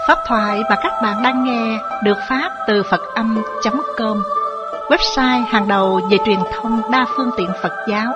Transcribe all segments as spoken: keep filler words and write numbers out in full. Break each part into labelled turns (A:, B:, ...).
A: Pháp thoại mà các bạn đang nghe được phát từ Phật Âm chấm com, website hàng đầu về truyền thông đa phương tiện Phật giáo.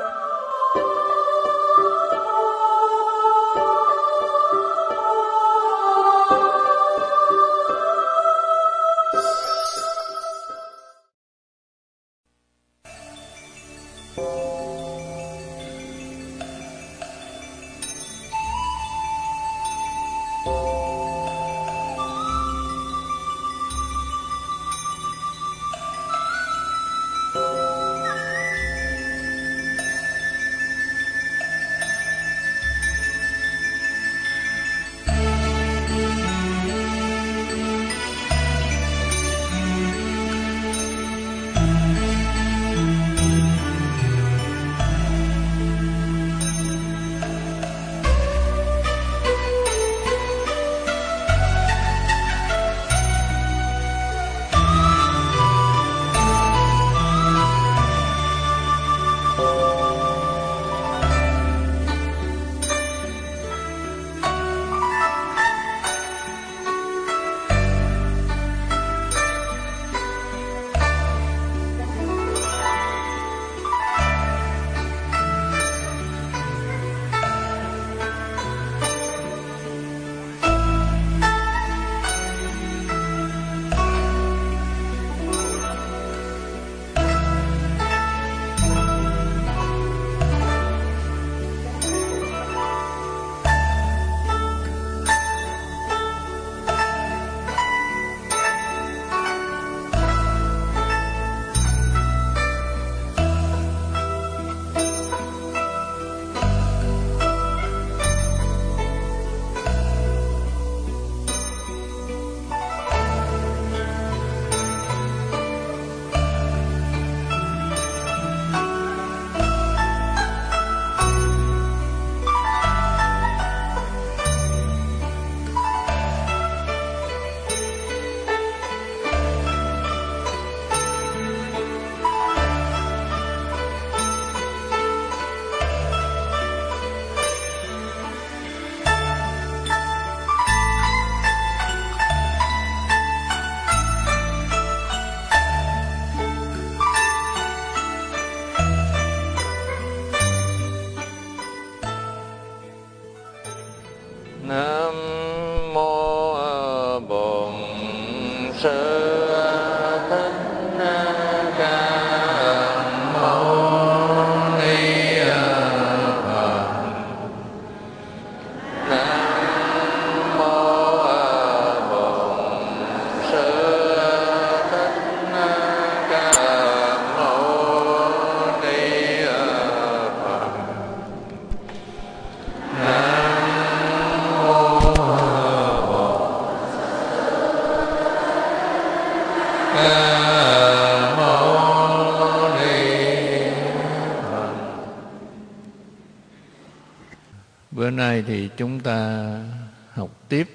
B: Bữa nay thì chúng ta học tiếp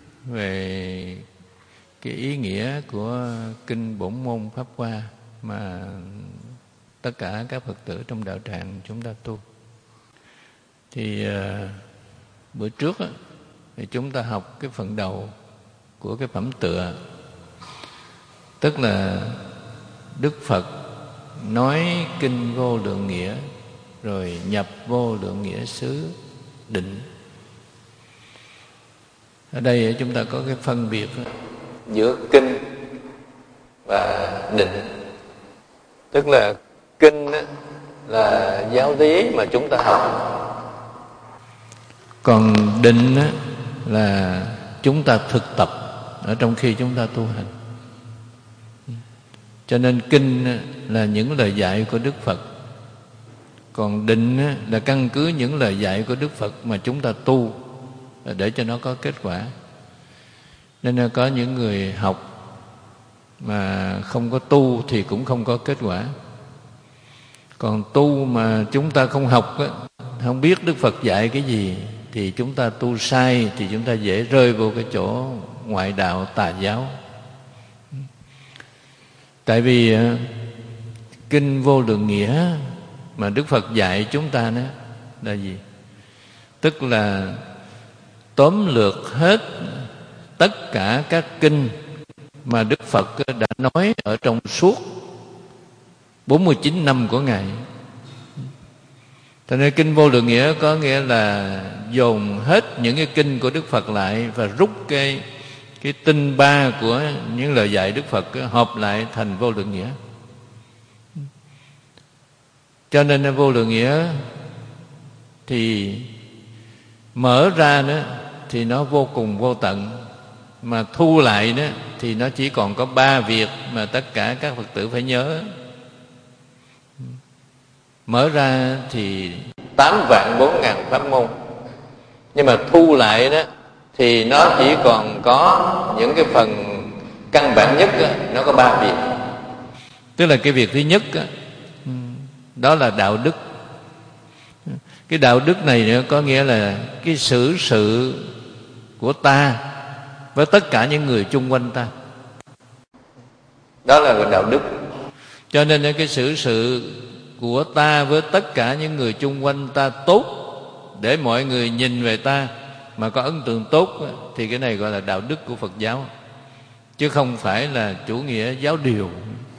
B: về cái ý nghĩa của Kinh Bổn Môn Pháp Hoa mà tất cả các Phật tử trong đạo tràng chúng ta tu. Thì uh, bữa trước á, thì chúng ta học cái phần đầu của cái phẩm tựa, tức là Đức Phật nói kinh vô lượng nghĩa rồi nhập vô lượng nghĩa xứ định. Ở đây chúng ta có cái phân biệt giữa kinh và định. Tức là kinh là giáo lý mà chúng ta học, còn định là chúng ta thực tập ở trong khi chúng ta tu hành. Cho nên kinh là những lời dạy của Đức Phật, còn định là căn cứ những lời dạy của Đức Phật mà chúng ta tu để cho nó có kết quả. Nên là có những người học mà không có tu thì cũng không có kết quả. Còn tu mà chúng ta không học, không biết Đức Phật dạy cái gì, thì chúng ta tu sai, thì chúng ta dễ rơi vào cái chỗ ngoại đạo tà giáo. Tại vì kinh vô lượng nghĩa mà Đức Phật dạy chúng ta đó là gì? Tức là tóm lược hết tất cả các kinh mà Đức Phật đã nói ở trong suốt bốn mươi chín năm của Ngài. Cho nên kinh Vô Lượng Nghĩa có nghĩa là dồn hết những cái kinh của Đức Phật lại và rút cái cái tinh ba của những lời dạy Đức Phật hợp lại thành Vô Lượng Nghĩa. Cho nên Vô Lượng Nghĩa thì mở ra nữa thì nó vô cùng vô tận, mà thu lại đó thì nó chỉ còn có ba việc mà tất cả các Phật tử phải nhớ. Mở ra thì tám vạn bốn ngàn pháp môn, nhưng mà thu lại đó thì nó chỉ còn có những cái phần căn bản nhất đó, nó có ba việc. Tức là cái việc thứ nhất đó, đó là đạo đức. Cái đạo đức này nữa có nghĩa là cái xử sự của ta với tất cả những người chung quanh ta. Đó là đạo đức. Cho nên cái xử sự của ta với tất cả những người chung quanh ta tốt, để mọi người nhìn về ta mà có ấn tượng tốt, thì cái này gọi là đạo đức của Phật giáo, chứ không phải là chủ nghĩa giáo điều.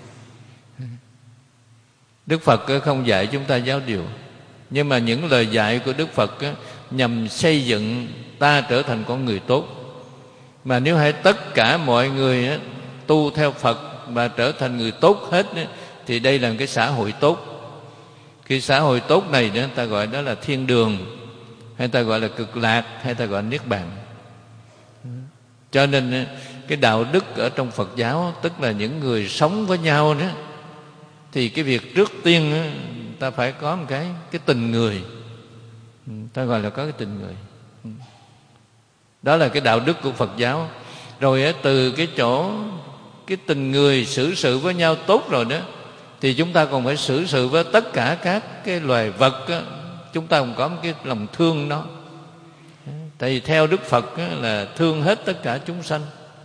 B: Đức Phật không dạy chúng ta giáo điều, nhưng mà những lời dạy của Đức Phật nhằm xây dựng ta trở thành con người tốt. Mà nếu hãy tất cả mọi người tu theo Phật và trở thành người tốt hết, thì đây là cái xã hội tốt. Cái xã hội tốt này người ta gọi đó là thiên đường, hay ta gọi là cực lạc, hay ta gọi là niết bàn. Cho nên cái đạo đức ở trong Phật giáo, tức là những người sống với nhau đó, thì cái việc trước tiên ta phải có một cái cái tình người, ta gọi là có cái tình người. Đó là cái đạo đức của Phật giáo. Rồi từ cái chỗ cái tình người xử sự với nhau tốt rồi đó, thì chúng ta còn phải xử sự với tất cả các cái loài vật đó. Chúng ta còn có một cái lòng thương nó. Tại vì theo Đức Phật là thương hết tất cả chúng sanh.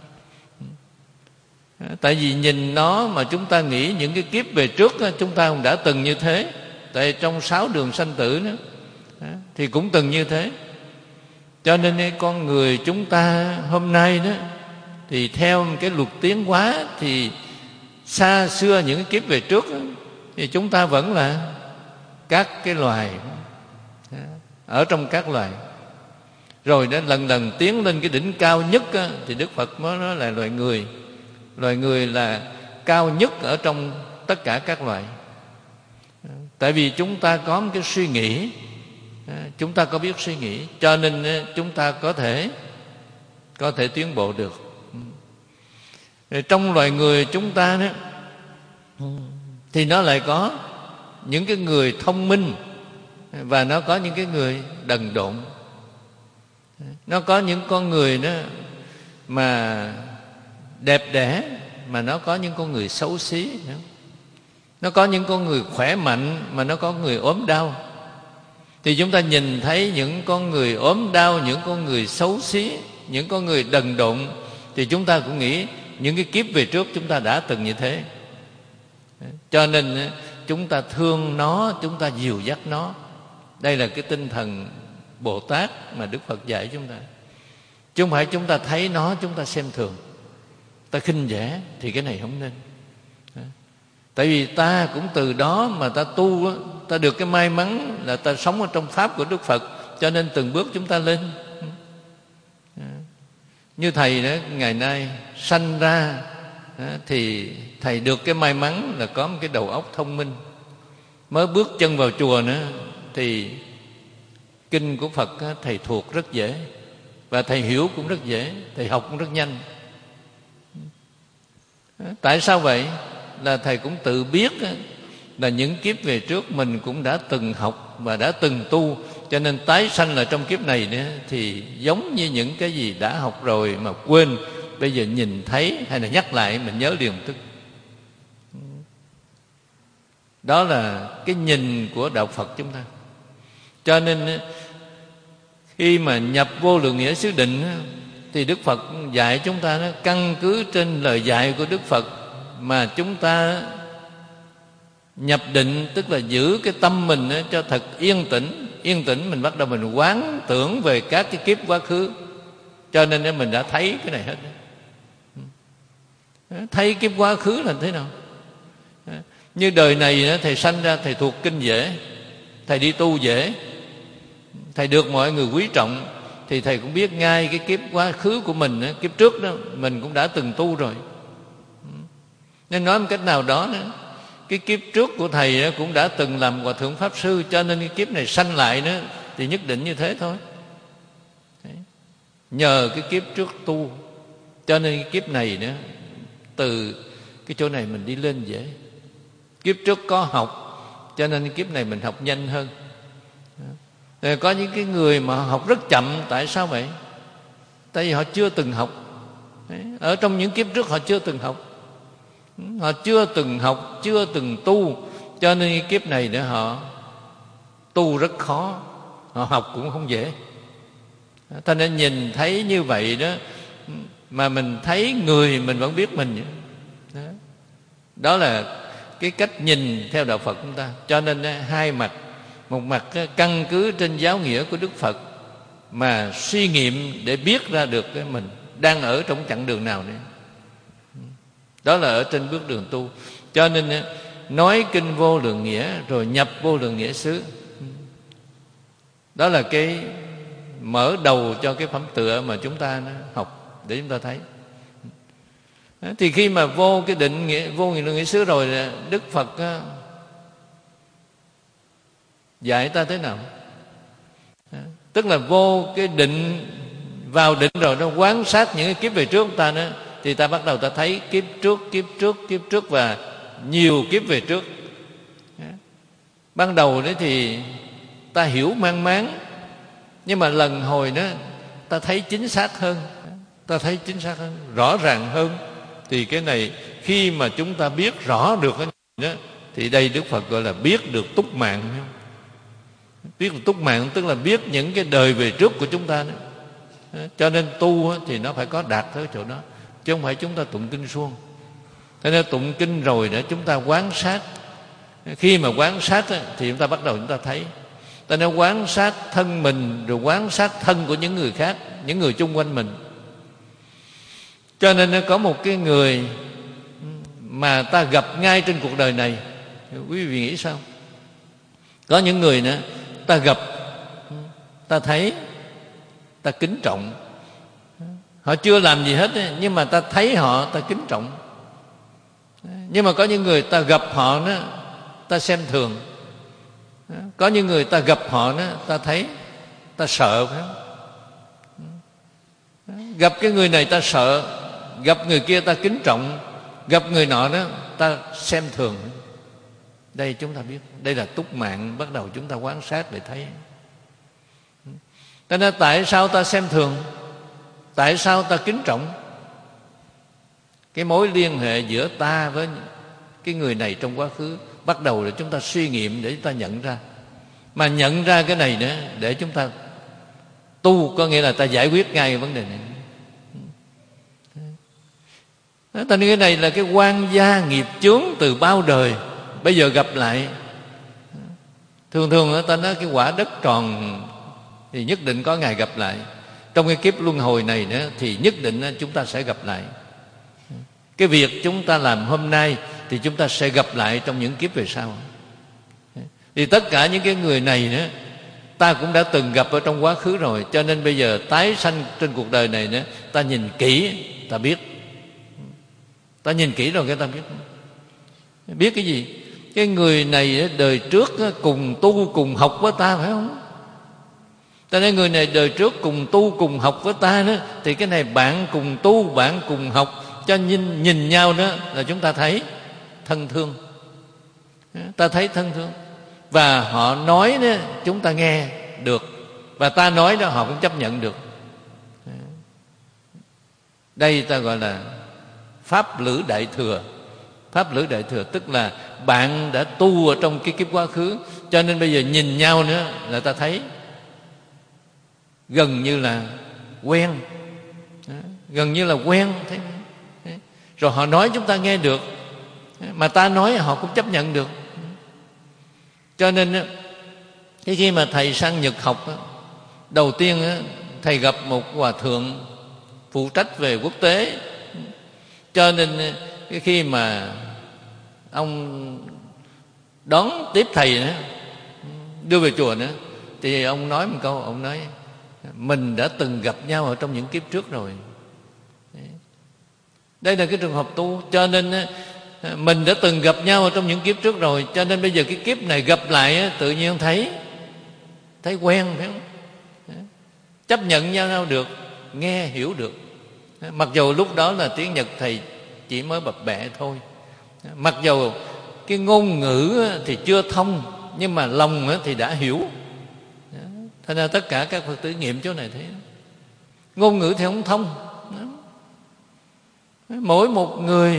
B: Tại vì nhìn nó mà chúng ta nghĩ những cái kiếp về trước chúng ta cũng đã từng như thế. Tại trong sáu đường sanh tử đó, thì cũng từng như thế. Cho nên con người chúng ta hôm nay đó, thì theo cái luật tiến hóa, thì xa xưa những cái kiếp về trước đó, thì chúng ta vẫn là các cái loài ở trong các loài. Rồi đó lần lần tiến lên cái đỉnh cao nhất đó, thì Đức Phật mới nói là loài người. Loài người là cao nhất ở trong tất cả các loài. Tại vì chúng ta có một cái suy nghĩ, chúng ta có biết suy nghĩ, cho nên chúng ta có thể có thể tiến bộ được. Rồi trong loài người chúng ta đó, thì nó lại có những cái người thông minh, và nó có những cái người đần độn. Nó có những con người đó mà đẹp đẽ, mà nó có những con người xấu xí nữa. Nó có những con người khỏe mạnh, mà nó có người ốm đau. Thì chúng ta nhìn thấy những con người ốm đau, những con người xấu xí, những con người đần độn, thì chúng ta cũng nghĩ những cái kiếp về trước chúng ta đã từng như thế. Cho nên chúng ta thương nó, chúng ta dìu dắt nó. Đây là cái tinh thần Bồ Tát mà Đức Phật dạy chúng ta. Chứ không phải chúng ta thấy nó chúng ta xem thường, ta khinh dễ, thì cái này không nên. Tại vì ta cũng từ đó mà ta tu, ta được cái may mắn là ta sống ở trong Pháp của Đức Phật, cho nên từng bước chúng ta lên. Như thầy đó, ngày nay sanh ra thì thầy được cái may mắn là có một cái đầu óc thông minh. Mới bước chân vào chùa nữa thì kinh của Phật thầy thuộc rất dễ, và thầy hiểu cũng rất dễ, thầy học cũng rất nhanh. Tại sao vậy? Là thầy cũng tự biết là những kiếp về trước mình cũng đã từng học và đã từng tu, cho nên tái sanh là trong kiếp này nữa, thì giống như những cái gì đã học rồi mà quên, bây giờ nhìn thấy hay là nhắc lại mình nhớ liền tức. Đó là cái nhìn của đạo Phật chúng ta. Cho nên khi mà nhập Vô Lượng Nghĩa xứ định, thì Đức Phật dạy chúng ta đó, căn cứ trên lời dạy của Đức Phật mà chúng ta nhập định, tức là giữ cái tâm mình cho thật yên tĩnh. Yên tĩnh mình bắt đầu mình quán tưởng về các cái kiếp quá khứ. Cho nên mình đã thấy cái này hết. Thấy kiếp quá khứ là thế nào? Như đời này thầy sanh ra, thầy thuộc kinh dễ, thầy đi tu dễ, thầy được mọi người quý trọng, thì thầy cũng biết ngay cái kiếp quá khứ của mình, kiếp trước đó mình cũng đã từng tu rồi. Nên nói một cách nào đó, cái kiếp trước của thầy cũng đã từng làm Hòa Thượng Pháp Sư, cho nên cái kiếp này sanh lại nữa thì nhất định như thế thôi. Nhờ cái kiếp trước tu, cho nên cái kiếp này nữa, từ cái chỗ này mình đi lên dễ. Kiếp trước có học, cho nên kiếp này mình học nhanh hơn. Rồi có những cái người mà học rất chậm. Tại sao vậy? Tại vì họ chưa từng học. Ở trong những kiếp trước họ chưa từng học, họ chưa từng học, chưa từng tu, cho nên cái kiếp này nữa họ tu rất khó, họ học cũng không dễ. Cho nên nhìn thấy như vậy đó, mà mình thấy người mình vẫn biết mình. Đó, đó là cái cách nhìn theo đạo Phật chúng ta. Cho nên hai mặt, một mặt căn cứ trên giáo nghĩa của Đức Phật mà suy nghiệm để biết ra được cái mình đang ở trong chặng đường nào nữa. Đó là ở trên bước đường tu. Cho nên nói kinh vô lượng nghĩa rồi nhập vô lượng nghĩa xứ. Đó là cái mở đầu cho cái phẩm tựa mà chúng ta học để chúng ta thấy. Thì khi mà vô cái định nghĩa, vô lượng nghĩa xứ rồi, Đức Phật dạy ta thế nào? Tức là vô cái định, vào định rồi nó quán sát những cái kiếp về trước của ta nữa, thì ta bắt đầu ta thấy kiếp trước, kiếp trước, kiếp trước và nhiều kiếp về trước. Ban đầu đấy thì ta hiểu mang máng, nhưng mà lần hồi đó ta thấy chính xác hơn, ta thấy chính xác hơn, rõ ràng hơn. Thì cái này khi mà chúng ta biết rõ được cái đó, thì đây Đức Phật gọi là biết được túc mạng. Biết được túc mạng tức là biết những cái đời về trước của chúng ta đó. Cho nên tu thì nó phải có đạt tới chỗ đó, chứ không phải chúng ta tụng kinh suông. Thế nên tụng kinh rồi để chúng ta quán sát. Khi mà quán sát thì chúng ta bắt đầu chúng ta thấy. Ta nên quán sát thân mình, rồi quán sát thân của những người khác, những người chung quanh mình. Cho nên có một cái người mà ta gặp ngay trên cuộc đời này, quý vị nghĩ sao? Có những người nữa ta gặp, ta thấy, ta kính trọng. Họ chưa làm gì hết, nhưng mà ta thấy họ, ta kính trọng. Nhưng mà có những người ta gặp họ đó, ta xem thường. Có những người ta gặp họ đó, ta thấy, ta sợ, phải không? Gặp cái người này ta sợ, gặp người kia ta kính trọng, gặp người nọ đó ta xem thường. Đây chúng ta biết, đây là túc mạng, bắt đầu chúng ta quan sát để thấy. Cho nên tại sao ta xem thường, tại sao ta kính trọng? Cái mối liên hệ giữa ta với cái người này trong quá khứ bắt đầu là chúng ta suy nghiệm để chúng ta nhận ra. Mà nhận ra cái này nữa để chúng ta tu, có nghĩa là ta giải quyết ngay vấn đề này. Cho nên cái này là cái oan gia nghiệp chướng từ bao đời, bây giờ gặp lại. Thường thường ta nói cái quả đất tròn thì nhất định có ngày gặp lại. Trong cái kiếp luân hồi này nữa thì nhất định chúng ta sẽ gặp lại. Cái việc chúng ta làm hôm nay thì chúng ta sẽ gặp lại trong những kiếp về sau. Thì tất cả những cái người này nữa ta cũng đã từng gặp ở trong quá khứ rồi. Cho nên bây giờ tái sanh trên cuộc đời này nữa, ta nhìn kỹ ta biết. Ta nhìn kỹ rồi cái ta biết. Biết cái gì? Cái người này đời trước cùng tu cùng học với ta, phải không? Cho nên người này đời trước cùng tu cùng học với ta đó, thì cái này bạn cùng tu, bạn cùng học, cho nhìn, nhìn nhau đó là chúng ta thấy thân thương. Ta thấy thân thương. Và họ nói đó chúng ta nghe được, và ta nói đó họ cũng chấp nhận được. Đây ta gọi là Pháp Lữ Đại Thừa. Pháp Lữ Đại Thừa tức là bạn đã tu ở trong cái kiếp quá khứ, cho nên bây giờ nhìn nhau nữa là ta thấy gần như là quen. Gần như là quen. Rồi họ nói chúng ta nghe được, mà ta nói họ cũng chấp nhận được. Cho nên cái khi mà thầy sang Nhật học, đầu tiên thầy gặp một hòa thượng phụ trách về quốc tế. Cho nên cái khi mà ông đón tiếp thầy nữa, đưa về chùa nữa, thì ông nói một câu, ông nói mình đã từng gặp nhau ở trong những kiếp trước rồi. Đây là cái trường hợp tu. Cho nên mình đã từng gặp nhau ở trong những kiếp trước rồi, cho nên bây giờ cái kiếp này gặp lại tự nhiên thấy thấy quen, phải không? Chấp nhận nhau nhau được, nghe hiểu được. Mặc dù lúc đó là tiếng Nhật thầy chỉ mới bập bẹ thôi, mặc dù cái ngôn ngữ thì chưa thông, nhưng mà lòng thì đã hiểu. Thành ra tất cả các Phật tử nghiệm chỗ này thấy ngôn ngữ thì không thông, mỗi một người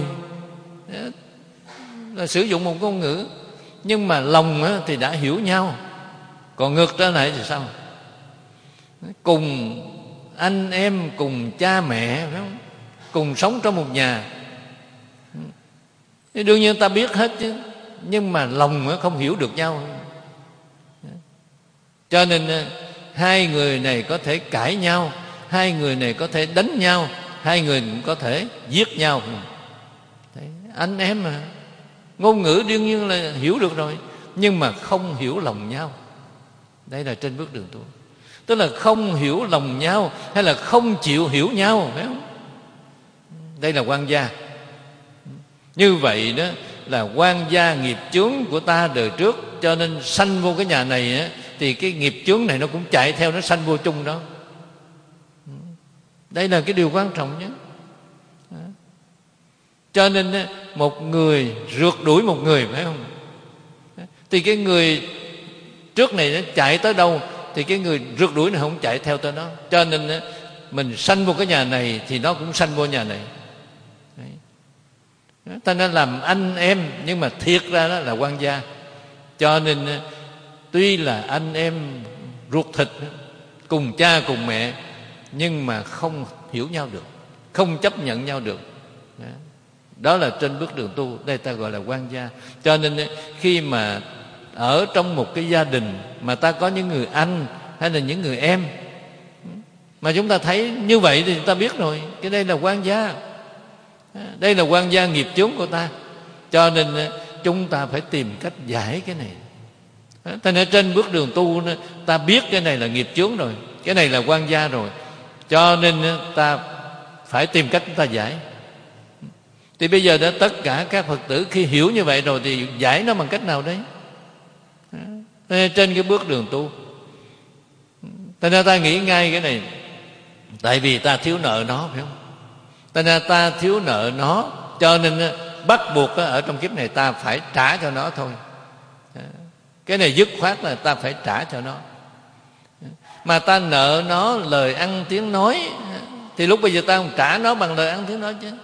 B: là sử dụng một ngôn ngữ, nhưng mà lòng thì đã hiểu nhau. Còn ngược trở lại thì sao? Cùng anh em, cùng cha mẹ, phải không? Cùng sống trong một nhà, thì đương nhiên ta biết hết chứ, nhưng mà lòng không hiểu được nhau. Cho nên hai người này có thể cãi nhau, hai người này có thể đánh nhau, hai người cũng có thể giết nhau. Đấy, anh em mà, ngôn ngữ đương nhiên là hiểu được rồi, nhưng mà không hiểu lòng nhau. Đây là trên bước đường tu, tức là không hiểu lòng nhau, hay là không chịu hiểu nhau, phải không? Đây là quan gia. Như vậy đó là quan gia nghiệp chướng của ta đời trước. Cho nên sanh vô cái nhà này á, thì cái nghiệp chướng này nó cũng chạy theo, nó sanh vô chung đó. Đây là cái điều quan trọng nhất. Cho nên một người rượt đuổi một người, phải không? Thì cái người trước này nó chạy tới đâu thì cái người rượt đuổi này không chạy theo tới nó. Cho nên mình sanh vô cái nhà này thì nó cũng sanh vô nhà này. Ta nên làm anh em, nhưng mà thiệt ra đó là quan gia. Cho nên tuy là anh em ruột thịt, cùng cha cùng mẹ, nhưng mà không hiểu nhau được, không chấp nhận nhau được. Đó là trên bước đường tu. Đây ta gọi là quan gia. Cho nên khi mà ở trong một cái gia đình mà ta có những người anh hay là những người em mà chúng ta thấy như vậy thì chúng ta biết rồi, cái đây là quan gia. Đây là quan gia nghiệp chướng của ta. Cho nên chúng ta phải tìm cách giải cái này. Thế nên trên bước đường tu ta biết cái này là nghiệp chướng rồi, cái này là quan gia rồi, cho nên ta phải tìm cách chúng ta giải. Thì bây giờ đó tất cả các Phật tử khi hiểu như vậy rồi thì giải nó bằng cách nào đấy? Trên cái bước đường tu, ta nên ta nghĩ ngay cái này. Tại vì ta thiếu nợ nó, phải không? Ta nên ta thiếu nợ nó, cho nên bắt buộc ở trong kiếp này ta phải trả cho nó thôi. Cái này dứt khoát là ta phải trả cho nó. Mà ta nợ nó lời ăn tiếng nói, thì lúc bây giờ ta không trả nó bằng lời ăn tiếng nói chứ.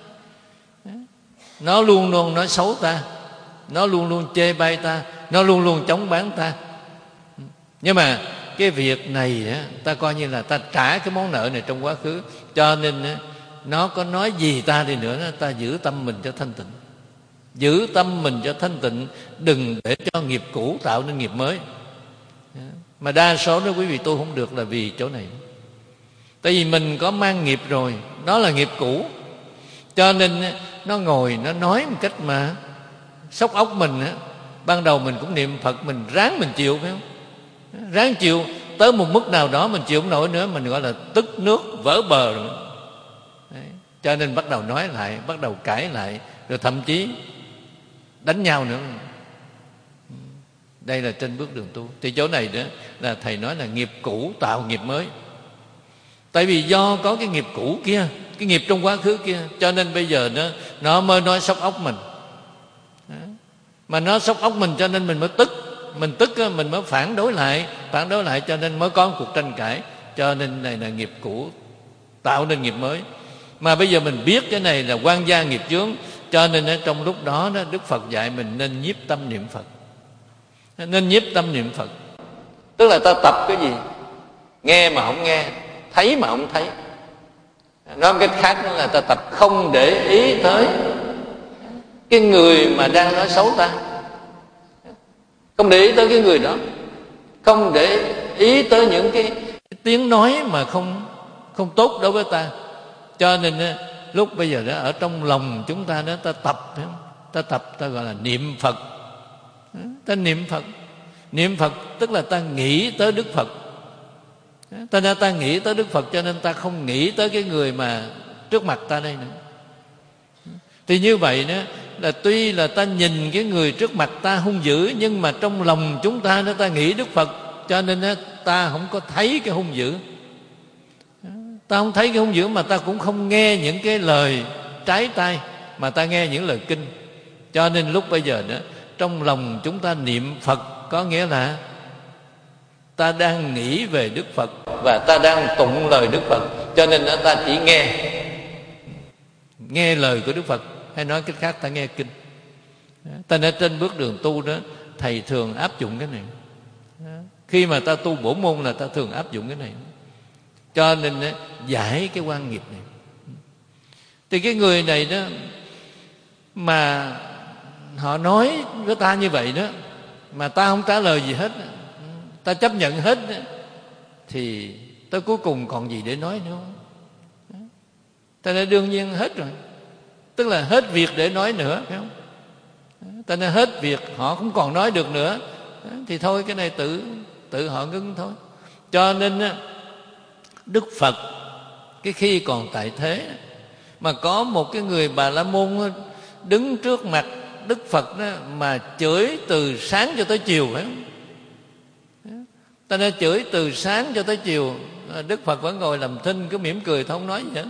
B: Nó luôn luôn nói xấu ta, nó luôn luôn chê bai ta, nó luôn luôn chống bán ta. Nhưng mà cái việc này ta coi như là ta trả cái món nợ này trong quá khứ. Cho nên nó có nói gì ta đi nữa, ta giữ tâm mình cho thanh tịnh. Giữ tâm mình cho thanh tịnh, đừng để cho nghiệp cũ tạo nên nghiệp mới. Mà đa số nếu quý vị tu không được là vì chỗ này. Tại vì mình có mang nghiệp rồi, đó là nghiệp cũ. Cho nên nó ngồi nó nói một cách mà sốc óc mình. Ban đầu mình cũng niệm Phật, mình ráng mình chịu, phải không? Ráng chịu tới một mức nào đó mình chịu không nổi nữa, mình gọi là tức nước vỡ bờ rồi. Đấy. Cho nên bắt đầu nói lại, bắt đầu cãi lại, rồi thậm chí đánh nhau nữa. Đây là trên bước đường tu. Thì chỗ này đó là thầy nói là nghiệp cũ tạo nghiệp mới. Tại vì do có cái nghiệp cũ kia, cái nghiệp trong quá khứ kia, cho nên bây giờ nó, nó mới nói sốc óc mình. Đó. Mà nó sốc óc mình cho nên mình mới tức. Mình tức mình mới phản đối lại, phản đối lại cho nên mới có một cuộc tranh cãi. Cho nên này là nghiệp cũ tạo nên nghiệp mới. Mà bây giờ mình biết cái này là quan gia nghiệp chướng, cho nên trong lúc đó, đó Đức Phật dạy mình nên nhiếp tâm niệm Phật. Nên nhiếp tâm niệm Phật, tức là ta tập cái gì? Nghe mà không nghe, thấy mà không thấy. Nói một cách khác là ta tập không để ý tới cái người mà đang nói xấu ta, không để ý tới cái người đó, không để ý tới những cái tiếng nói mà không không tốt đối với ta. Cho nên á, lúc bây giờ đó ở trong lòng chúng ta đó, ta tập đó, ta tập ta gọi là niệm Phật. Ta niệm Phật. Niệm Phật tức là ta nghĩ tới Đức Phật. Ta nên ta nghĩ tới Đức Phật, cho nên ta không nghĩ tới cái người mà trước mặt ta đây nữa. Thì như vậy đó là tuy là ta nhìn cái người trước mặt ta hung dữ, nhưng mà trong lòng chúng ta đó ta nghĩ Đức Phật, cho nên đó, ta không có thấy cái hung dữ. Ta không thấy cái hung dữ, mà ta cũng không nghe những cái lời trái tai, mà ta nghe những lời kinh. Cho nên lúc bây giờ đó trong lòng chúng ta niệm Phật, có nghĩa là ta đang nghĩ về Đức Phật và ta đang tụng lời Đức Phật. Cho nên đó, ta chỉ nghe nghe lời của Đức Phật, hay nói cách khác ta nghe kinh. Ta nên trên bước đường tu đó, thầy thường áp dụng cái này. Khi mà ta tu bổ môn là ta thường áp dụng cái này. Cho nên đó, giải cái quan nghiệp này. Thì cái người này đó mà họ nói với ta như vậy đó, mà ta không trả lời gì hết, ta chấp nhận hết đó, thì tới cuối cùng còn gì để nói nữa không? Ta nên đương nhiên hết rồi, tức là hết việc để nói nữa, phải không? Ta nên hết việc, họ không còn nói được nữa, thì thôi cái này tự tự họ ngưng thôi. Cho nên Đức Phật cái khi còn tại thế mà có một cái người Bà La Môn đứng trước mặt Đức Phật đó, mà chửi từ sáng cho tới chiều, phải không? Ta nên chửi từ sáng cho tới chiều, Đức Phật vẫn ngồi làm thinh, cứ mỉm cười thôi, không nói gì hết.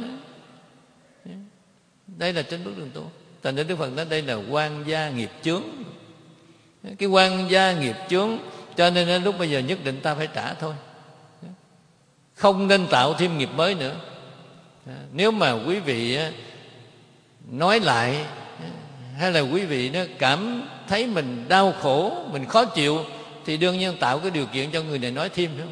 B: Đây là trên bước đường tu. Thành nên Đức Phật nói đây là oan gia nghiệp chướng. Cái oan gia nghiệp chướng, cho nên lúc bây giờ nhất định ta phải trả thôi, không nên tạo thêm nghiệp mới nữa. Nếu mà quý vị nói lại, hay là quý vị nó cảm thấy mình đau khổ, mình khó chịu, thì đương nhiên tạo cái điều kiện cho người này nói thêm, phải không?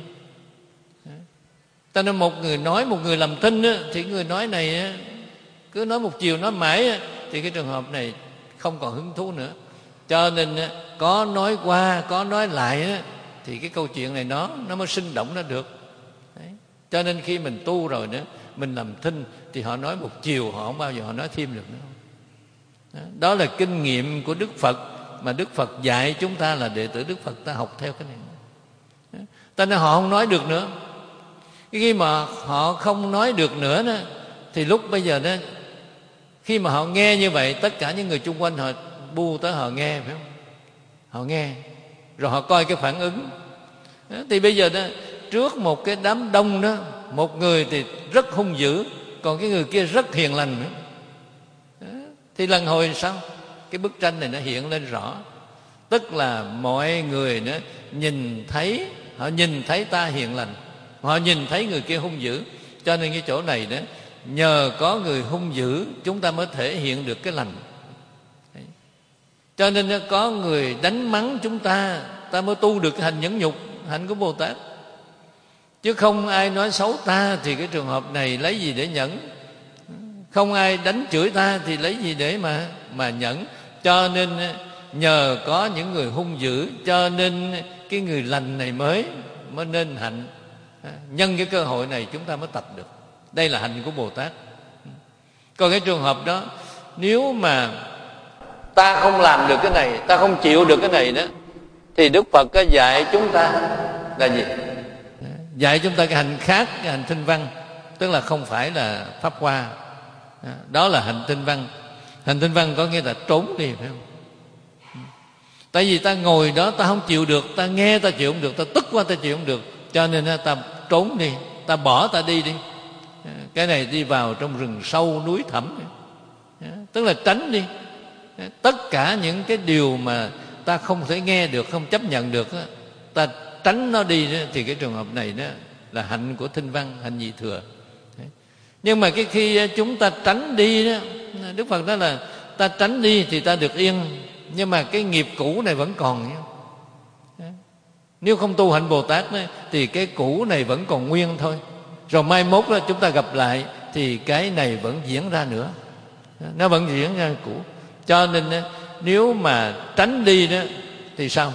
B: Ta nên một người nói, một người làm thinh á, thì người nói này á, cứ nói một chiều nói mãi á, thì cái trường hợp này không còn hứng thú nữa. Cho nên á, có nói qua, có nói lại á, thì cái câu chuyện này nó nó mới sinh động nó được. Đấy. Cho Cho nên khi mình tu rồi nữa, mình làm thinh thì họ nói một chiều, họ không bao giờ họ nói thêm được nữa. Đó, đó là kinh nghiệm của Đức Phật mà Đức Phật dạy chúng ta là đệ tử Đức Phật, ta học theo cái này. Đó. Ta nên họ không nói được nữa. Khi mà họ không nói được nữa đó, thì lúc bây giờ đó, khi mà họ nghe như vậy, tất cả những người chung quanh họ bu tới họ nghe, phải không? Họ nghe rồi họ coi cái phản ứng đó. Thì bây giờ đó, trước một cái đám đông đó, một người thì rất hung dữ, còn cái người kia rất hiền lành nữa. Đó. Thì lần hồi sao cái bức tranh này nó hiện lên rõ, tức là mọi người đó nhìn thấy, họ nhìn thấy ta hiền lành, họ nhìn thấy người kia hung dữ. Cho nên cái chỗ này đó, nhờ có người hung dữ chúng ta mới thể hiện được cái lành. Đấy. Cho nên nó có người đánh mắng chúng ta, ta mới tu được cái hành nhẫn nhục, hạnh của Bồ Tát. Chứ không ai nói xấu ta thì cái trường hợp này lấy gì để nhẫn? Không ai đánh chửi ta thì lấy gì để mà mà nhẫn? Cho nên nhờ có những người hung dữ, cho nên cái người lành này mới mới nên hạnh. Nhân cái cơ hội này chúng ta mới tập được. Đây là hạnh của Bồ Tát. Còn cái trường hợp đó, nếu mà ta không làm được cái này, ta không chịu được cái này đó, thì Đức Phật có dạy chúng ta là gì? Dạy chúng ta cái hành khác, cái hành thinh văn, tức là không phải là pháp hoa. Đó là hành thinh văn. Hành thinh văn có nghĩa là trốn đi, phải không? Tại vì ta ngồi đó ta không chịu được, ta nghe ta chịu không được, ta tức quá ta chịu không được, cho nên ta trốn đi, ta bỏ ta đi đi. Cái này đi vào trong rừng sâu núi thẳm, tức là tránh đi. Tất cả những cái điều mà ta không thể nghe được, không chấp nhận được, ta tránh nó đi, thì cái trường hợp này đó là hạnh của thinh văn, hạnh nhị thừa. Nhưng mà cái khi chúng ta tránh đi đó, Đức Phật nói là ta tránh đi thì ta được yên, nhưng mà cái nghiệp cũ này vẫn còn. Nếu không tu hạnh Bồ Tát đó, thì cái cũ này vẫn còn nguyên thôi. Rồi mai mốt đó chúng ta gặp lại thì cái này vẫn diễn ra nữa, nó vẫn diễn ra cũ. Cho nên nếu mà tránh đi đó thì sao?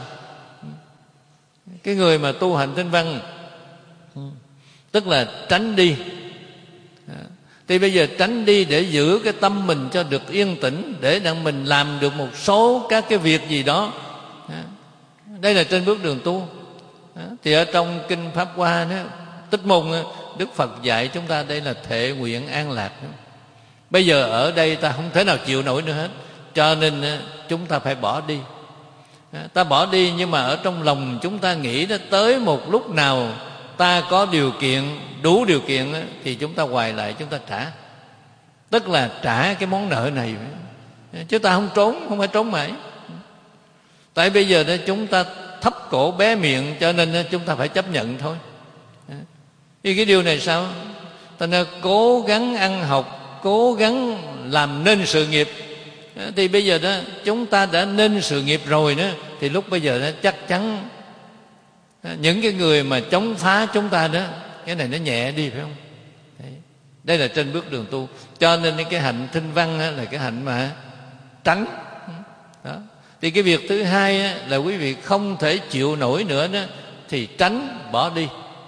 B: Cái người mà tu hành thinh văn, tức là tránh đi, Thì bây giờ tránh đi để giữ cái tâm mình cho được yên tĩnh, để rằng mình làm được một số các cái việc gì đó. Đây là trên bước đường tu. Thì ở trong Kinh Pháp Hoa đó, Tích Môn, Đức Phật dạy chúng ta đây là thệ nguyện an lạc. Bây giờ ở đây ta không thể nào chịu nổi nữa hết, cho nên chúng ta phải bỏ đi. Ta bỏ đi, nhưng mà ở trong lòng chúng ta nghĩ đó, tới một lúc nào ta có điều kiện, đủ điều kiện thì chúng ta hoài lại, chúng ta trả. Tức là trả cái món nợ này. Chứ ta không trốn, không phải trốn mãi. Tại bây giờ đó chúng ta thấp cổ bé miệng, cho nên chúng ta phải chấp nhận thôi. Thì cái điều này sao? Ta nên cố gắng ăn học, cố gắng làm nên sự nghiệp. Thì bây giờ đó chúng ta đã nên sự nghiệp rồi đó, thì lúc bây giờ đó chắc chắn những cái người mà chống phá chúng ta đó, cái này nó nhẹ đi, phải không? Đấy. Đây là trên bước đường tu. Cho nên cái hạnh thinh văn là cái hạnh mà tránh đó. Thì cái việc thứ hai là quý vị không thể chịu nổi nữa đó, thì tránh, bỏ đi.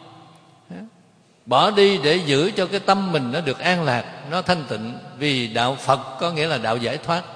B: Bỏ đi để giữ cho cái tâm mình nó được an lạc, nó thanh tịnh. Vì đạo Phật có nghĩa là đạo giải thoát.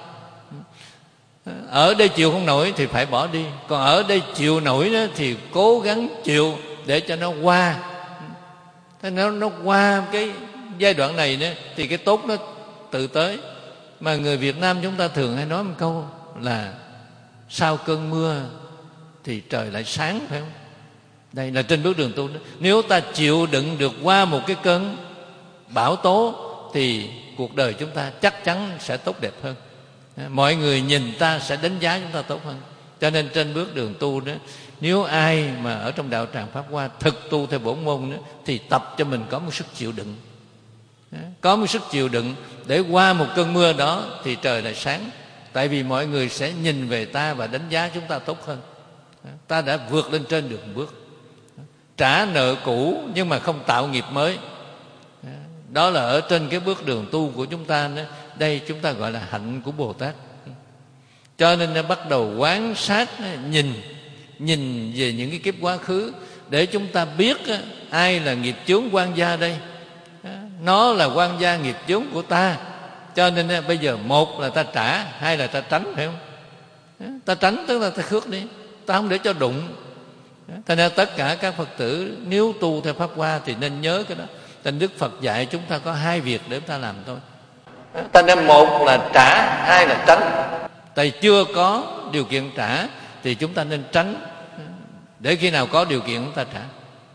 B: Ở đây chịu không nổi thì phải bỏ đi. Còn ở đây chịu nổi đó, thì cố gắng chịu để cho nó qua. Thế nó, nó qua cái giai đoạn này đó, thì cái tốt nó tự tới. Mà người Việt Nam chúng ta thường hay nói một câu là sau cơn mưa thì trời lại sáng, phải không? Đây là trên bước đường tu đó. Nếu ta chịu đựng được qua một cái cơn bão tố thì cuộc đời chúng ta chắc chắn sẽ tốt đẹp hơn. Mọi người nhìn ta sẽ đánh giá chúng ta tốt hơn. Cho nên trên bước đường tu đó, nếu ai mà ở trong đạo tràng Pháp Hoa thực tu theo bổn môn đó, thì tập cho mình có một sức chịu đựng. Có một sức chịu đựng để qua một cơn mưa đó thì trời lại sáng. Tại vì mọi người sẽ nhìn về ta và đánh giá chúng ta tốt hơn. Ta đã vượt lên trên được một bước. Trả nợ cũ nhưng mà không tạo nghiệp mới. Đó là ở trên cái bước đường tu của chúng ta đó. Đây chúng ta gọi là hạnh của Bồ Tát. Cho nên nó bắt đầu quan sát, nhìn Nhìn về những cái kiếp quá khứ, để chúng ta biết ai là nghiệp chướng quan gia đây. Nó là quan gia nghiệp chướng của ta. Cho nên bây giờ một là ta trả, hai là ta tránh, phải không? Ta tránh tức là ta khước đi, ta không để cho đụng. Thành ra tất cả các Phật tử nếu tu theo Pháp Hoa thì nên nhớ cái đó. Thành Đức Phật dạy chúng ta có hai việc để chúng ta làm thôi. Thành ra một là trả, hai là tránh. Tại chưa có điều kiện trả thì chúng ta nên tránh, để khi nào có điều kiện chúng ta trả.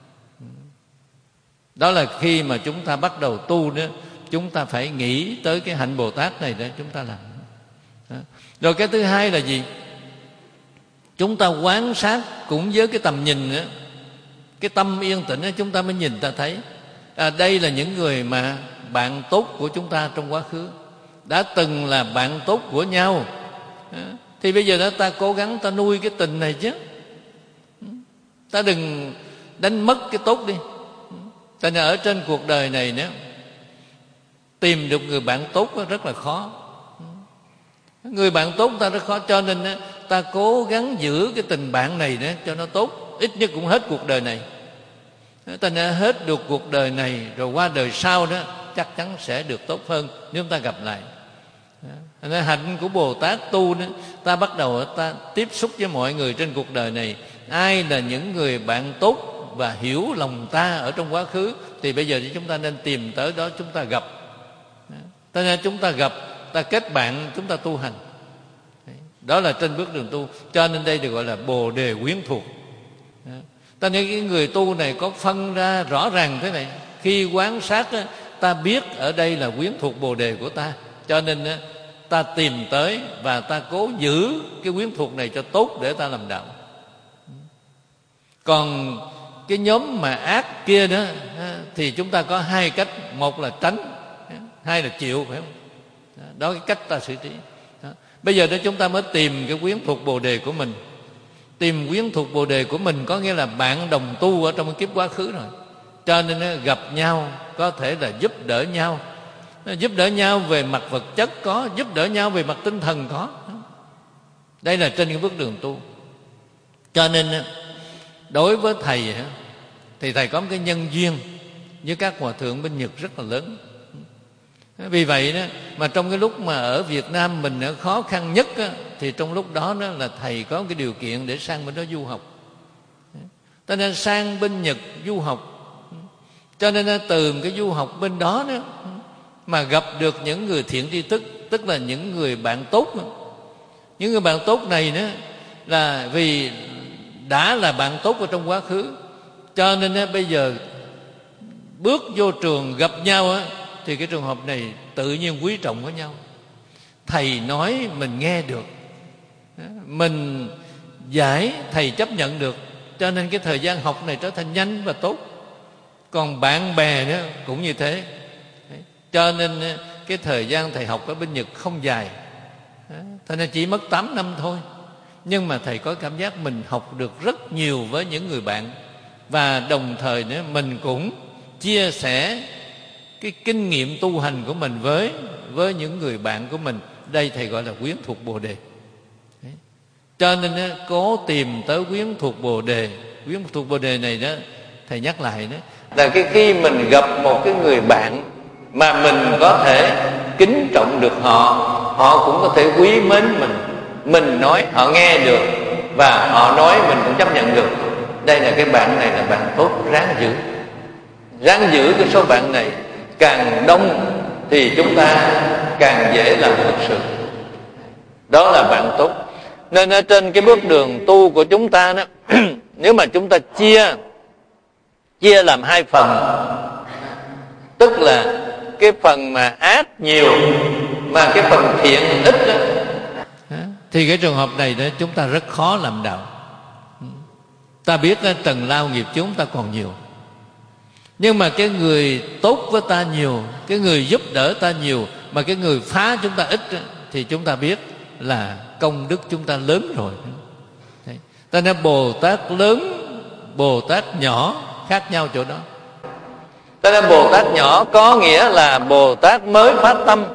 B: Đó là khi mà chúng ta bắt đầu tu nữa, chúng ta phải nghĩ tới cái hạnh Bồ Tát này để chúng ta làm. Rồi cái thứ hai là gì? Chúng ta quan sát cũng với cái tầm nhìn nữa. Cái tâm yên tĩnh đó, chúng ta mới nhìn ta thấy à, đây là những người mà bạn tốt của chúng ta trong quá khứ, đã từng là bạn tốt của nhau. Thì bây giờ đó ta cố gắng ta nuôi cái tình này chứ. Ta đừng đánh mất cái tốt đi. Tại nên ở trên cuộc đời này nữa, tìm được người bạn tốt rất là khó. Người bạn tốt ta rất khó. Cho nên ta cố gắng giữ cái tình bạn này nữa cho nó tốt. Ít nhất cũng hết cuộc đời này. Ta nên hết được cuộc đời này, rồi qua đời sau đó chắc chắn sẽ được tốt hơn nếu chúng ta gặp lại. Nên hạnh của Bồ Tát tu đó, ta bắt đầu ta tiếp xúc với mọi người trên cuộc đời này. Ai là những người bạn tốt và hiểu lòng ta ở trong quá khứ, thì bây giờ chúng ta nên tìm tới đó, chúng ta gặp. Cho nên chúng ta gặp, ta kết bạn, chúng ta tu hành. Đó là trên bước đường tu. Cho nên đây được gọi là Bồ Đề quyến thuộc. Ta nên cái người tu này có phân ra rõ ràng thế này. Khi quan sát ta biết ở đây là quyến thuộc Bồ Đề của ta. Cho nên ta tìm tới và ta cố giữ cái quyến thuộc này cho tốt để ta làm đạo. Còn cái nhóm mà ác kia đó thì chúng ta có hai cách. Một là tránh, hai là chịu, phải không? Đó cái cách ta xử trí. Đó. Bây giờ đó chúng ta mới tìm cái quyến thuộc Bồ Đề của mình. Tìm quyến thuộc Bồ Đề của mình có nghĩa là bạn đồng tu ở trong cái kiếp quá khứ rồi. Cho nên gặp nhau có thể là giúp đỡ nhau. Giúp đỡ nhau về mặt vật chất có, giúp đỡ nhau về mặt tinh thần có. Đây là trên cái bước đường tu. Cho nên đối với thầy thì thầy có một cái nhân duyên với các hòa thượng bên Nhật rất là lớn. Vì vậy đó mà trong cái lúc mà ở Việt Nam mình khó khăn nhất đó, thì trong lúc đó, đó là thầy có cái điều kiện để sang bên đó du học. Cho nên sang bên Nhật du học. Cho nên từ cái du học bên đó, đó mà gặp được những người thiện tri thức, tức là những người bạn tốt. Những người bạn tốt này đó là vì đã là bạn tốt ở trong quá khứ, cho nên đó, bây giờ bước vô trường gặp nhau á, thì cái trường hợp này tự nhiên quý trọng với nhau. Thầy nói mình nghe được, mình giải thầy chấp nhận được, cho nên cái thời gian học này trở thành nhanh và tốt. Còn bạn bè nữa cũng như thế. Cho nên cái thời gian thầy học ở bên Nhật không dài, thế nên chỉ mất tám năm thôi. Nhưng mà thầy có cảm giác mình học được rất nhiều với những người bạn. Và đồng thời nữa mình cũng chia sẻ cái kinh nghiệm tu hành của mình với với những người bạn của mình. Đây thầy gọi là quyến thuộc Bồ Đề. Đấy. Cho nên đó, cố tìm tới quyến thuộc Bồ Đề. Quyến thuộc Bồ Đề này đó, thầy nhắc lại đó, là cái khi mình gặp một cái người bạn mà mình có thể kính trọng được họ, họ cũng có thể quý mến mình. Mình nói họ nghe được, và họ nói mình cũng chấp nhận được. Đây là cái bạn này là bạn tốt, ráng giữ. Ráng giữ cái số bạn này. Càng đông thì chúng ta càng dễ làm được sự. Đó là bạn tốt. Nên ở trên cái bước đường tu của chúng ta đó, nếu mà chúng ta chia chia làm hai phần, tức là cái phần mà ác nhiều mà cái phần thiện ít đó, thì cái trường hợp này đó chúng ta rất khó làm đạo. Ta biết đó, trần lao nghiệp chúng ta còn nhiều, nhưng mà cái người tốt với ta nhiều, cái người giúp đỡ ta nhiều, mà cái người phá chúng ta ít đó, thì chúng ta biết là công đức chúng ta lớn rồi. Đấy. Ta nói Bồ Tát lớn, Bồ Tát nhỏ khác nhau chỗ đó. Ta nói Bồ Tát nhỏ có nghĩa là Bồ Tát mới phát tâm.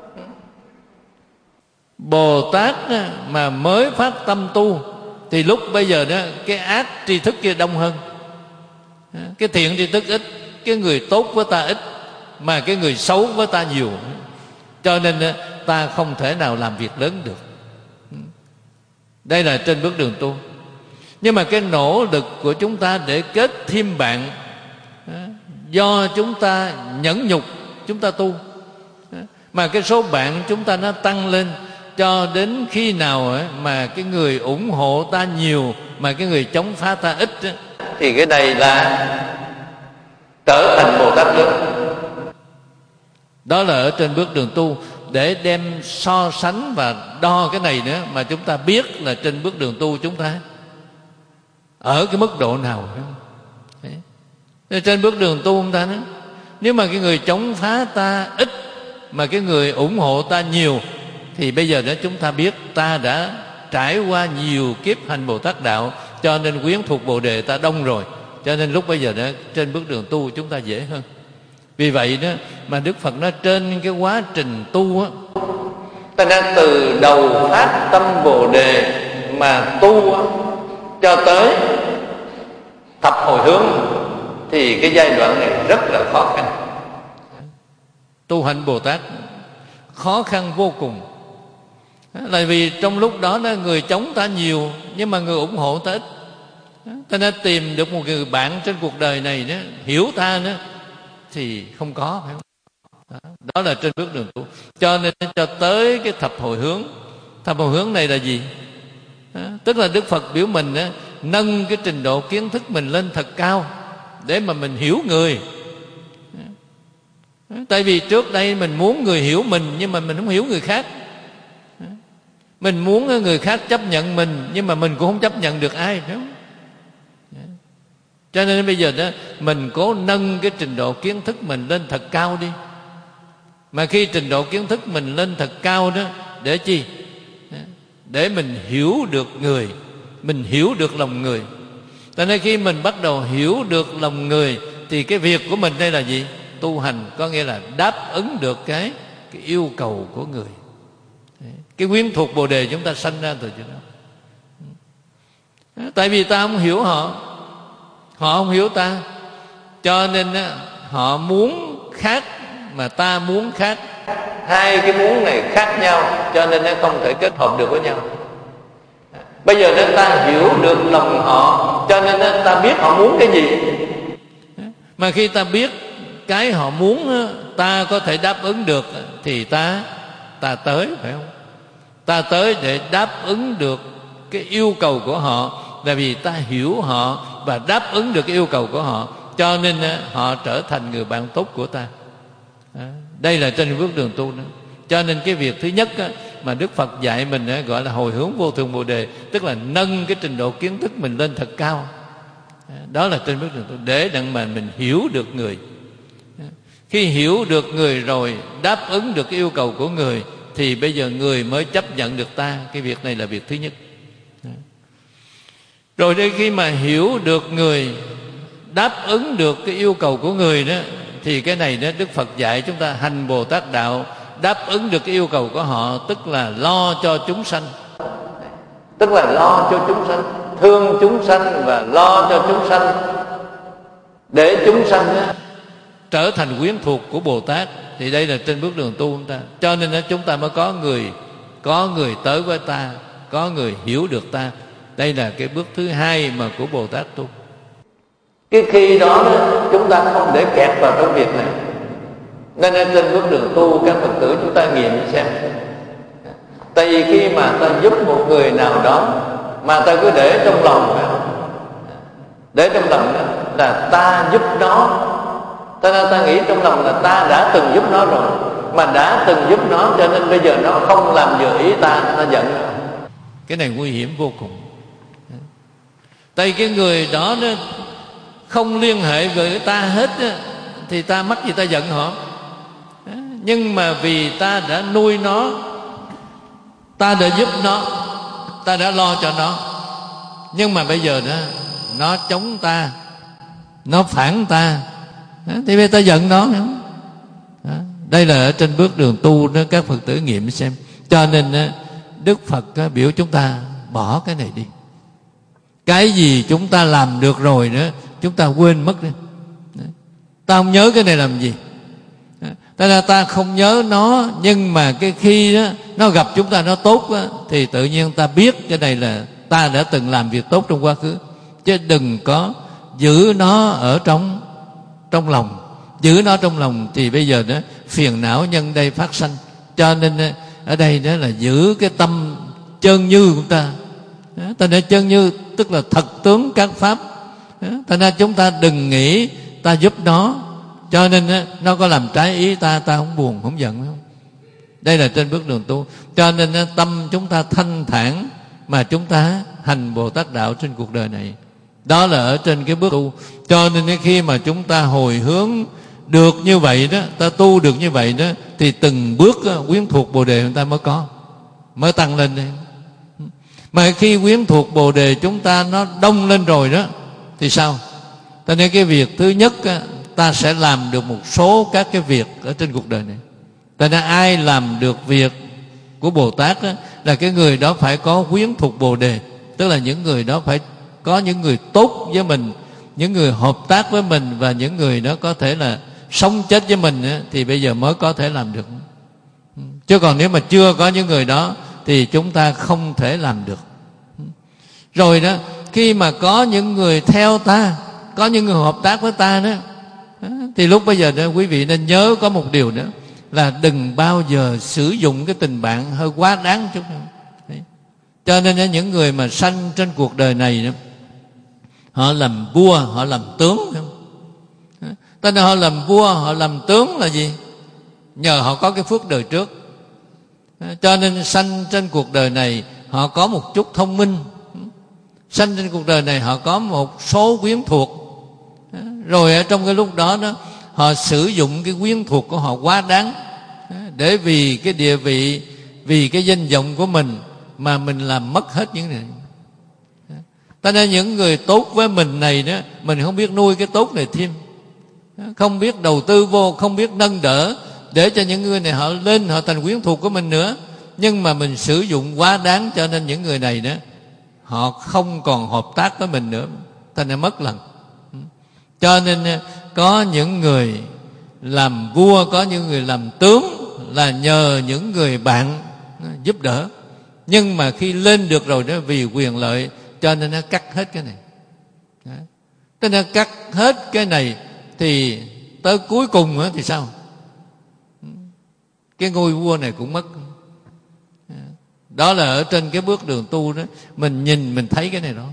B: Bồ Tát mà mới phát tâm tu thì lúc bây giờ đó cái ác tri thức kia đông hơn, cái thiện tri thức ít, cái người tốt với ta ít mà cái người xấu với ta nhiều. Cho nên ta không thể nào làm việc lớn được. Đây là trên bước đường tu. Nhưng mà cái nỗ lực của chúng ta để kết thêm bạn, do chúng ta nhẫn nhục chúng ta tu, mà cái số bạn chúng ta nó tăng lên, cho đến khi nào mà cái người ủng hộ ta nhiều mà cái người chống phá ta ít, thì cái này là trở thành Bồ Tát lớn. Đó là ở trên bước đường tu, để đem so sánh và đo cái này nữa mà chúng ta biết là trên bước đường tu chúng ta ở cái mức độ nào. Đấy. Trên bước đường tu chúng ta nữa, nếu mà cái người chống phá ta ít mà cái người ủng hộ ta nhiều, thì bây giờ đó chúng ta biết ta đã trải qua nhiều kiếp hành Bồ Tát đạo, cho nên quyến thuộc Bồ Đề ta đông rồi. Cho nên lúc bây giờ đó trên bước đường tu chúng ta dễ hơn. Vì vậy đó mà Đức Phật nói trên cái quá trình tu á, ta đang từ đầu phát tâm Bồ Đề mà tu á, cho tới thập hồi hướng, thì cái giai đoạn này rất là khó khăn. Tu hành Bồ Tát khó khăn vô cùng. Là vì trong lúc đó, đó người chống ta nhiều, nhưng mà người ủng hộ ta ít. Ta nên tìm được một người bạn trên cuộc đời này đó, hiểu ta nữa, thì không có, phải không? Đó, đó là trên bước đường tu. Cho nên cho tới cái thập hồi hướng. Thập hồi hướng này là gì? Đó, tức là Đức Phật biểu mình đó, nâng cái trình độ kiến thức mình lên thật cao, để mà mình hiểu người. Đó, tại vì trước đây mình muốn người hiểu mình, nhưng mà mình không hiểu người khác. Đó, mình muốn người khác chấp nhận mình, nhưng mà mình cũng không chấp nhận được ai, phải không? Cho nên bây giờ đó mình cố nâng cái trình độ kiến thức mình lên thật cao đi. Mà khi trình độ kiến thức mình lên thật cao đó, để chi? Để mình hiểu được người, mình hiểu được lòng người. Cho nên khi mình bắt đầu hiểu được lòng người, thì cái việc của mình đây là gì? Tu hành, có nghĩa là đáp ứng được cái, cái yêu cầu của người. Cái quyến thuộc Bồ Đề chúng ta sanh ra từ chỗ đó. Tại vì ta không hiểu họ, họ không hiểu ta, cho nên họ muốn khác mà ta muốn khác, hai cái muốn này khác nhau, cho nên nó không thể kết hợp được với nhau. Bây giờ nên ta hiểu được lòng họ, cho nên ta biết họ muốn cái gì. Mà khi ta biết cái họ muốn ta có thể đáp ứng được thì ta ta tới, phải không? Ta tới để đáp ứng được cái yêu cầu của họ, là vì ta hiểu họ và đáp ứng được cái yêu cầu của họ, cho nên họ trở thành người bạn tốt của ta. Đây là trên bước đường tu nữa. Cho nên cái việc thứ nhất mà Đức Phật dạy mình gọi là hồi hướng vô thượng Bồ Đề, tức là nâng cái trình độ kiến thức mình lên thật cao. Đó là trên bước đường tu, để đặng mà mình hiểu được người. Khi hiểu được người rồi, đáp ứng được cái yêu cầu của người, thì bây giờ người mới chấp nhận được ta. Cái việc này là việc thứ nhất. Rồi đây, khi mà hiểu được người, đáp ứng được cái yêu cầu của người đó, thì cái này đó Đức Phật dạy chúng ta hành Bồ Tát đạo, đáp ứng được cái yêu cầu của họ, tức là lo cho chúng sanh. Tức là lo cho chúng sanh, thương chúng sanh và lo cho chúng sanh, để chúng sanh đó trở thành quyến thuộc của Bồ Tát. Thì đây là trên bước đường tu chúng ta. Cho nên chúng ta mới có người, có người tới với ta, có người hiểu được ta. Đây là cái bước thứ hai mà của Bồ Tát tu. Cái khi đó chúng ta không để kẹt vào trong việc này. Nên trên bước đường tu các Phật tử chúng ta nghiệm xem. Tại vì khi mà ta giúp một người nào đó mà ta cứ để trong lòng, để trong lòng đó là ta giúp nó, ta, ta nghĩ trong lòng là ta đã từng giúp nó rồi, mà đã từng giúp nó cho nên bây giờ nó không làm vừa ý ta, nó giận. Cái này nguy hiểm vô cùng. Tại cái người đó nó không liên hệ với ta hết thì ta mắc gì ta giận họ. Nhưng mà vì ta đã nuôi nó, ta đã giúp nó, ta đã lo cho nó, nhưng mà bây giờ đó nó chống ta, nó phản ta, thì bây giờ ta giận nó. Đây là ở trên bước đường tu đó, các Phật tử nghiệm xem. Cho nên Đức Phật biểu chúng ta bỏ cái này đi. Cái gì chúng ta làm được rồi nữa chúng ta quên mất đi. Ta không nhớ cái này làm gì. Ta là ta không nhớ nó, nhưng mà cái khi đó nó gặp chúng ta nó tốt đó, thì tự nhiên ta biết cái này là ta đã từng làm việc tốt trong quá khứ. Chứ đừng có giữ nó ở trong trong lòng. Giữ nó trong lòng thì bây giờ đó phiền não nhân đây phát sanh. Cho nên ở đây đó là giữ cái tâm chân như của ta. Ta nói chân như tức là thật tướng các pháp. Ta nói chúng ta đừng nghĩ ta giúp nó, cho nên nó có làm trái ý ta, ta không buồn, không giận. Không? Đây là trên bước đường tu. Cho nên tâm chúng ta thanh thản mà chúng ta hành Bồ Tát đạo trên cuộc đời này. Đó là ở trên cái bước tu. Cho nên khi mà chúng ta hồi hướng được như vậy đó, ta tu được như vậy đó, thì từng bước quyến thuộc Bồ Đề chúng ta mới có, mới tăng lên đây. Mà khi quyến thuộc Bồ Đề chúng ta nó đông lên rồi đó thì sao? Cho nên cái việc thứ nhất ta sẽ làm được một số các cái việc ở trên cuộc đời này. Cho nên ai làm được việc của Bồ Tát đó, là cái người đó phải có quyến thuộc Bồ Đề. Tức là những người đó phải có những người tốt với mình, những người hợp tác với mình, và những người đó có thể là sống chết với mình đó, thì bây giờ mới có thể làm được. Chứ còn nếu mà chưa có những người đó thì chúng ta không thể làm được. Rồi đó, khi mà có những người theo ta, có những người hợp tác với ta đó, thì lúc bây giờ đó quý vị nên nhớ có một điều nữa, là đừng bao giờ sử dụng cái tình bạn hơi quá đáng chút nào. Cho nên những người mà sanh trên cuộc đời này đó, họ làm vua, họ làm tướng. Cho nên họ làm vua, họ làm tướng là gì? Nhờ họ có cái phước đời trước. Cho nên sanh trên cuộc đời này họ có một chút thông minh, sanh trên cuộc đời này họ có một số quyến thuộc. Rồi ở trong cái lúc đó đó họ sử dụng cái quyến thuộc của họ quá đáng, để vì cái địa vị, vì cái danh vọng của mình mà mình làm mất hết những này. Cho nên những người tốt với mình này đó, mình không biết nuôi cái tốt này thêm, không biết đầu tư vô, không biết nâng đỡ để cho những người này họ lên, họ thành quyến thuộc của mình nữa. Nhưng mà mình sử dụng quá đáng, cho nên những người này đó họ không còn hợp tác với mình nữa, thành ra mất lần. Cho nên có những người làm vua, có những người làm tướng, là nhờ những người bạn giúp đỡ. Nhưng mà khi lên được rồi đó, vì quyền lợi cho nên nó cắt hết cái này. Thế nên cắt hết cái này thì tới cuối cùng thì sao? Cái ngôi vua này cũng mất. Đó là ở trên cái bước đường tu đó, mình nhìn mình thấy cái này đó.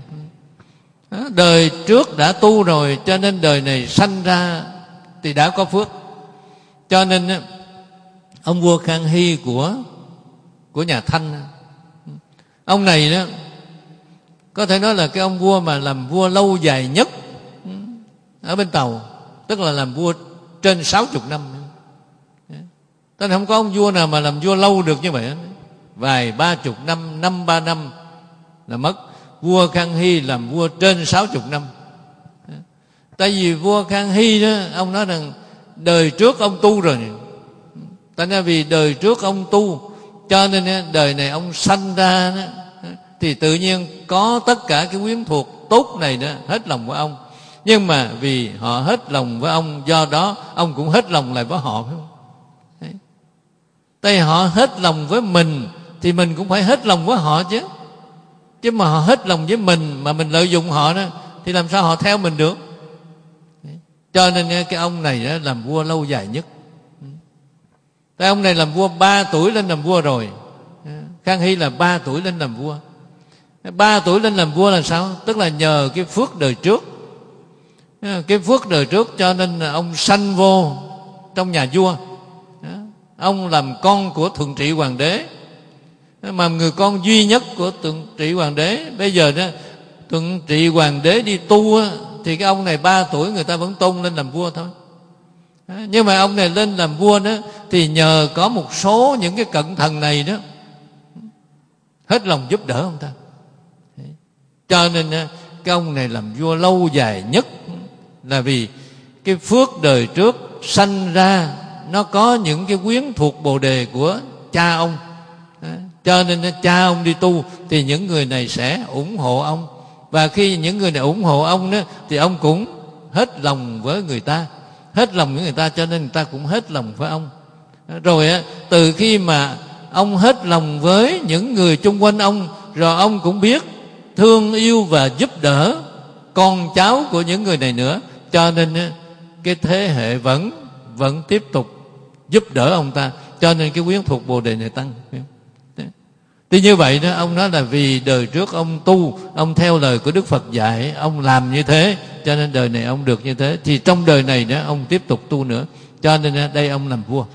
B: Đời trước đã tu rồi, cho nên đời này sanh ra thì đã có phước. Cho nên ông vua Khang Hy của của nhà Thanh, ông này đó có thể nói là cái ông vua mà làm vua lâu dài nhất ở bên Tàu, tức là làm vua trên sáu chục năm. Tức là không có ông vua nào mà làm vua lâu được như vậy. Vài ba chục năm, năm ba năm là mất. Vua Khang Hy làm vua trên sáu chục năm. Tại vì vua Khang Hy đó, ông nói rằng đời trước ông tu rồi. Tại nên vì đời trước ông tu, cho nên đời này ông sanh ra đó, thì tự nhiên có tất cả cái quyến thuộc tốt này đó hết lòng với ông. Nhưng mà vì họ hết lòng với ông, do đó ông cũng hết lòng lại với họ, phải không? Đấy. Tại họ hết lòng với mình thì mình cũng phải hết lòng với họ chứ. Chứ mà họ hết lòng với mình mà mình lợi dụng họ đó, thì làm sao họ theo mình được? Đấy. Cho nên cái ông này đó làm vua lâu dài nhất. Tại ông này làm vua ba tuổi lên làm vua rồi. Khang Hy là ba tuổi lên làm vua. Ba tuổi lên làm vua là sao? Tức là nhờ cái phước đời trước. Cái phước đời trước cho nên ông sanh vô trong nhà vua. Ông làm con của thượng trị hoàng đế, mà người con duy nhất của thượng trị hoàng đế. Bây giờ đó thượng trị hoàng đế đi tu á, thì cái ông này ba tuổi người ta vẫn tôn lên làm vua thôi. Nhưng mà ông này lên làm vua đó thì nhờ có một số những cái cận thần này đó hết lòng giúp đỡ ông ta. Cho nên cái ông này làm vua lâu dài nhất là vì cái phước đời trước sanh ra nó có những cái quyến thuộc bồ đề của cha ông. Cho nên cha ông đi tu thì những người này sẽ ủng hộ ông. Và khi những người này ủng hộ ông đó, thì ông cũng hết lòng với người ta. Hết lòng với người ta, cho nên người ta cũng hết lòng với ông. Rồi từ khi mà ông hết lòng với những người chung quanh ông, rồi ông cũng biết thương yêu và giúp đỡ con cháu của những người này nữa. Cho nên cái thế hệ vẫn vẫn tiếp tục giúp đỡ ông ta. Cho nên cái quyến thuộc bồ đề này tăng. Thì như vậy đó, ông nói là vì đời trước ông tu, ông theo lời của Đức Phật dạy, ông làm như thế, cho nên đời này ông được như thế. Thì trong đời này đó ông tiếp tục tu nữa. Cho nên đây ông làm vua.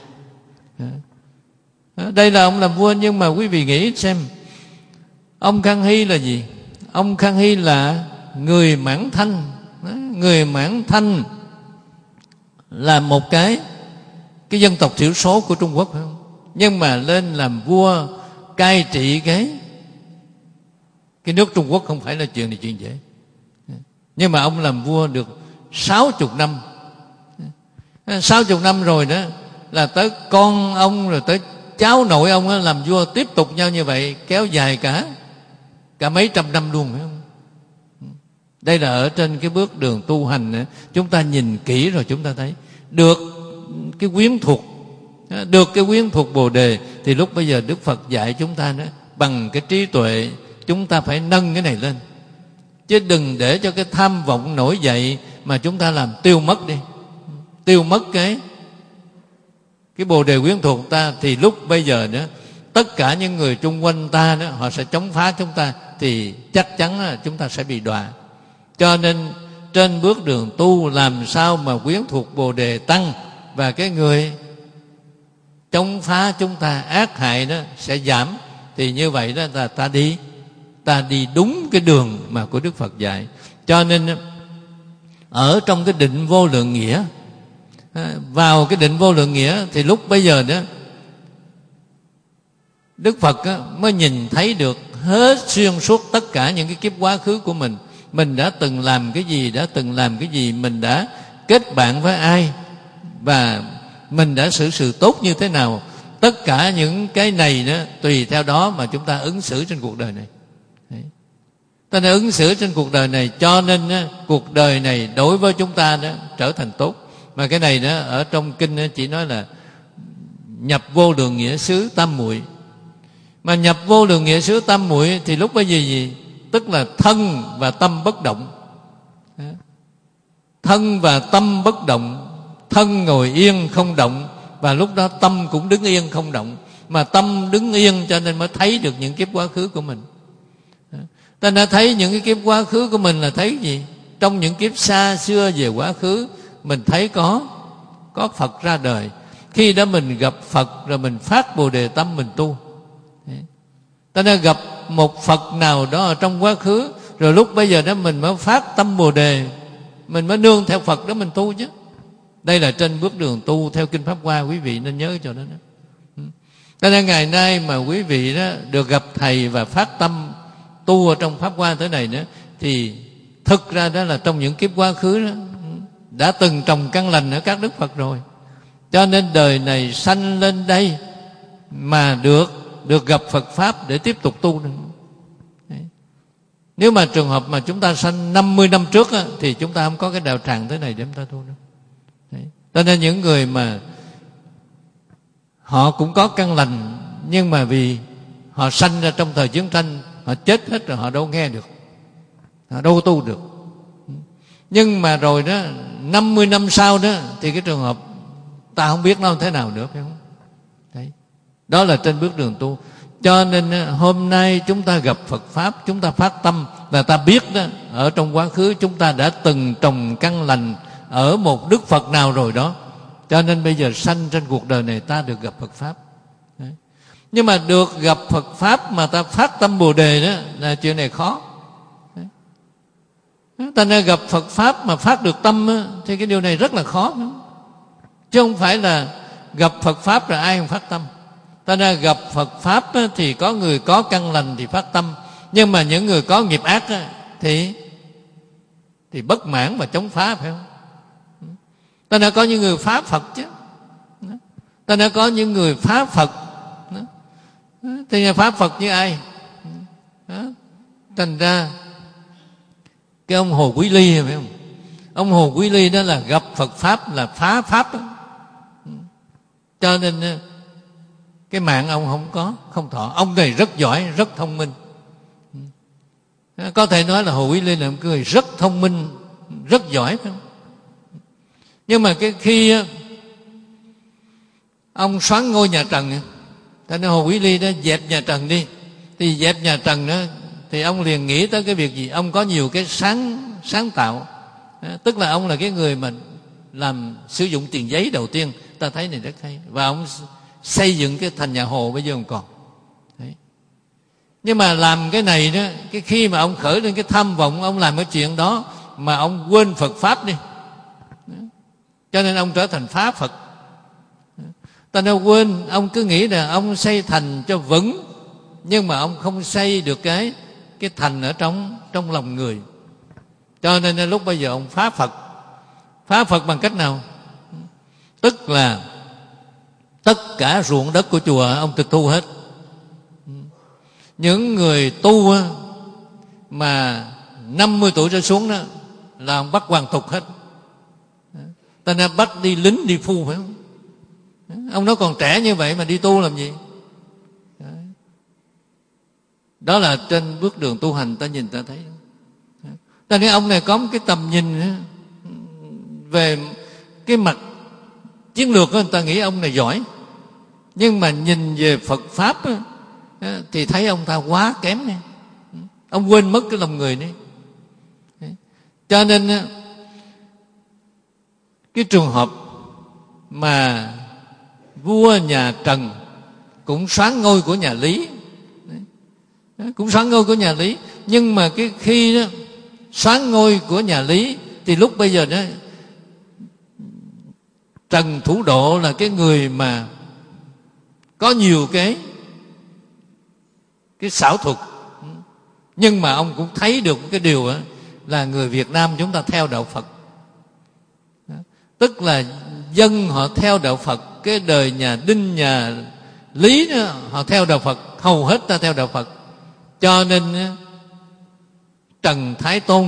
B: Đây là ông làm vua. Nhưng mà quý vị nghĩ xem, ông Khang Hy là gì? Ông Khang Hy là người Mãn Thanh. Người Mãn Thanh là một cái cái dân tộc thiểu số của Trung Quốc, phải không? Nhưng mà lên làm vua cai trị cái cái nước Trung Quốc không phải là chuyện này chuyện dễ. Nhưng mà ông làm vua được sáu chục năm. Sáu chục năm rồi đó là tới con ông, rồi tới cháu nội ông làm vua tiếp tục nhau như vậy, kéo dài cả cả mấy trăm năm luôn, phải không? Đây là ở trên cái bước đường tu hành, chúng ta nhìn kỹ rồi chúng ta thấy được cái quyến thuộc, được cái quyến thuộc bồ đề. Thì lúc bây giờ Đức Phật dạy chúng ta đó, bằng cái trí tuệ chúng ta phải nâng cái này lên, chứ đừng để cho cái tham vọng nổi dậy mà chúng ta làm tiêu mất đi, tiêu mất cái cái bồ đề quyến thuộc ta. Thì lúc bây giờ đó tất cả những người chung quanh ta đó, họ sẽ chống phá chúng ta, thì chắc chắn là chúng ta sẽ bị đọa. Cho nên trên bước đường tu làm sao mà quyến thuộc bồ đề tăng, và cái người chống phá chúng ta, ác hại đó sẽ giảm. Thì như vậy đó là ta đi ta đi đúng cái đường mà của Đức Phật dạy. Cho nên ở trong cái định vô lượng nghĩa, vào cái định vô lượng nghĩa thì lúc bây giờ đó Đức Phật mới nhìn thấy được hết xuyên suốt tất cả những cái kiếp quá khứ của mình. Mình đã từng làm cái gì, đã từng làm cái gì, mình đã kết bạn với ai, và mình đã xử sự tốt như thế nào. Tất cả những cái này đó tùy theo đó mà chúng ta ứng xử trên cuộc đời này. Đấy. Ta đã ứng xử trên cuộc đời này, cho nên đó, cuộc đời này đối với chúng ta đó trở thành tốt. Mà cái này đó ở trong kinh đó chỉ nói là nhập vô lượng nghĩa xứ tam muội. Mà nhập vô lượng nghĩa xứ tam muội thì lúc bấy giờ gì? Tức là thân và tâm bất động. Thân và tâm bất động. Thân ngồi yên không động, và lúc đó tâm cũng đứng yên không động. Mà tâm đứng yên cho nên mới thấy được những kiếp quá khứ của mình. Ta đã thấy những cái kiếp quá khứ của mình là thấy gì? Trong những kiếp xa xưa về quá khứ, mình thấy có có Phật ra đời. Khi đó mình gặp Phật rồi mình phát Bồ Đề tâm mình tu. Ta đã gặp một Phật nào đó ở trong quá khứ, rồi lúc bây giờ đó mình mới phát tâm Bồ Đề, mình mới nương theo Phật đó mình tu chứ. Đây là trên bước đường tu theo Kinh Pháp Hoa, quý vị nên nhớ cho đó. Cho nên ngày nay mà quý vị đó được gặp Thầy và phát tâm tu ở trong Pháp Hoa thế này nữa, thì thực ra đó là trong những kiếp quá khứ đó đã từng trồng căn lành ở các Đức Phật rồi. Cho nên đời này sanh lên đây mà được được gặp Phật Pháp để tiếp tục tu nữa. Đấy. Nếu mà trường hợp mà chúng ta sanh năm mươi năm trước á, thì chúng ta không có cái đạo tràng thế này để chúng ta tu nữa. Đấy. Cho nên những người mà họ cũng có căn lành, nhưng mà vì họ sanh ra trong thời chiến tranh, họ chết hết rồi, họ đâu nghe được, họ đâu tu được. Nhưng mà rồi đó năm mươi năm sau đó thì cái trường hợp ta không biết nó thế nào nữa, phải không? Đấy. Đó là trên bước đường tu. Cho nên hôm nay chúng ta gặp Phật Pháp, chúng ta phát tâm là ta biết đó, ở trong quá khứ chúng ta đã từng trồng căn lành ở một Đức Phật nào rồi đó. Cho nên bây giờ sanh trên cuộc đời này ta được gặp Phật Pháp. Đấy. Nhưng mà được gặp Phật Pháp mà ta phát tâm Bồ Đề đó là chuyện này khó. Đấy. Ta nên gặp Phật Pháp mà phát được tâm đó, thì cái điều này rất là khó nữa. Chứ không phải là gặp Phật Pháp rồi ai không phát tâm. Ta nên gặp Phật Pháp đó, thì có người có căn lành thì phát tâm. Nhưng mà những người có nghiệp ác đó, thì thì bất mãn và chống phá, phải không? Ta đã có những người phá Phật chứ. Ta đã có những người phá Phật. Thì phá Phật như ai? Thành ra cái ông Hồ Quý Ly, phải không? Ông Hồ Quý Ly đó là gặp Phật Pháp là phá Pháp đó. Cho nên cái mạng ông không có, không thọ. Ông này rất giỏi, rất thông minh. Có thể nói là Hồ Quý Ly là một người rất thông minh, rất giỏi, phải không? Nhưng mà cái khi ông soán ngôi nhà Trần, thế nên Hồ Quý Ly đó dẹp nhà Trần đi, thì dẹp nhà Trần đó thì ông liền nghĩ tới cái việc gì? Ông có nhiều cái sáng sáng tạo, tức là ông là cái người mà làm sử dụng tiền giấy đầu tiên, ta thấy này rất hay, và ông xây dựng cái thành nhà Hồ bây giờ còn còn. Đấy. Nhưng mà làm cái này đó, cái khi mà ông khởi lên cái tham vọng, ông làm cái chuyện đó mà ông quên Phật Pháp đi, cho nên ông trở thành phá Phật. Ta đâu quên, ông cứ nghĩ là ông xây thành cho vững, nhưng mà ông không xây được cái cái thành ở trong trong lòng người. Cho nên lúc bây giờ ông phá Phật. Phá Phật bằng cách nào? Tức là tất cả ruộng đất của chùa ông tịch thu hết. Những người tu mà năm mươi tuổi trở xuống đó là ông bắt hoàn tục hết. Ta nên bắt đi lính đi phu, phải không? Ông nói còn trẻ như vậy mà đi tu làm gì? Đó là trên bước đường tu hành ta nhìn ta thấy. Ta nói ông này có một cái tầm nhìn về cái mặt chiến lược đó, người ta nghĩ ông này giỏi. Nhưng mà nhìn về Phật Pháp đó, thì thấy ông ta quá kém này. Ông quên mất cái lòng người này. Cho nên cái trường hợp mà vua nhà Trần cũng soán ngôi của nhà Lý, cũng soán ngôi của nhà Lý, nhưng mà cái khi đó soán ngôi của nhà Lý thì lúc bây giờ đó Trần Thủ Độ là cái người mà có nhiều cái cái xảo thuật, nhưng mà ông cũng thấy được cái điều đó, là người Việt Nam chúng ta theo đạo Phật, tức là dân họ theo đạo Phật. Cái đời nhà Đinh, nhà Lý đó, họ theo đạo Phật, hầu hết ta theo đạo Phật. Cho nên Trần Thái Tôn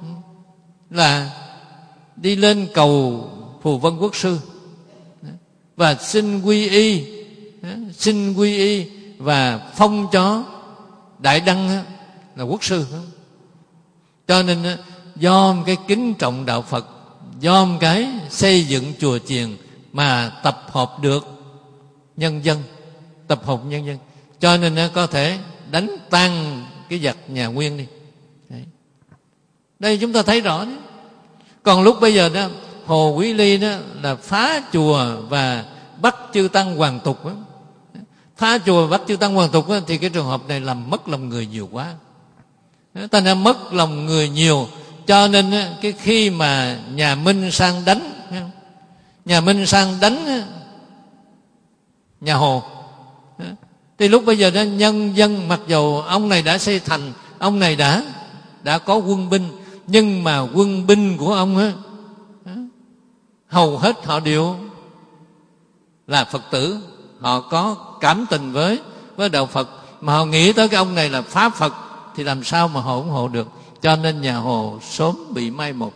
B: là đi lên cầu Phù Vân Quốc Sư, và xin quy y, xin quy y và phong cho đại đăng là quốc sư. Cho nên do cái kính trọng đạo Phật, do cái xây dựng chùa chiền mà tập hợp được nhân dân, tập hợp nhân dân, cho nên nó có thể đánh tan cái giặc nhà Nguyên đi. Đấy. Đây chúng ta thấy rõ đấy. Còn lúc bây giờ đó, Hồ Quý Ly đó là phá chùa và bắt chư tăng hoàn tục đó. Phá chùa và bắt chư tăng hoàn tục đó, thì cái trường hợp này làm mất lòng người nhiều quá. Ta đã mất lòng người nhiều, cho nên cái khi mà nhà Minh sang đánh, nhà Minh sang đánh nhà Hồ, thì lúc bây giờ đó nhân dân, mặc dù ông này đã xây thành, ông này đã đã có quân binh, nhưng mà quân binh của ông á, hầu hết họ đều là Phật tử, họ có cảm tình với với đạo Phật, mà họ nghĩ tới cái ông này là phá Phật thì làm sao mà họ ủng hộ được. Cho nên nhà Hồ sớm bị mai một.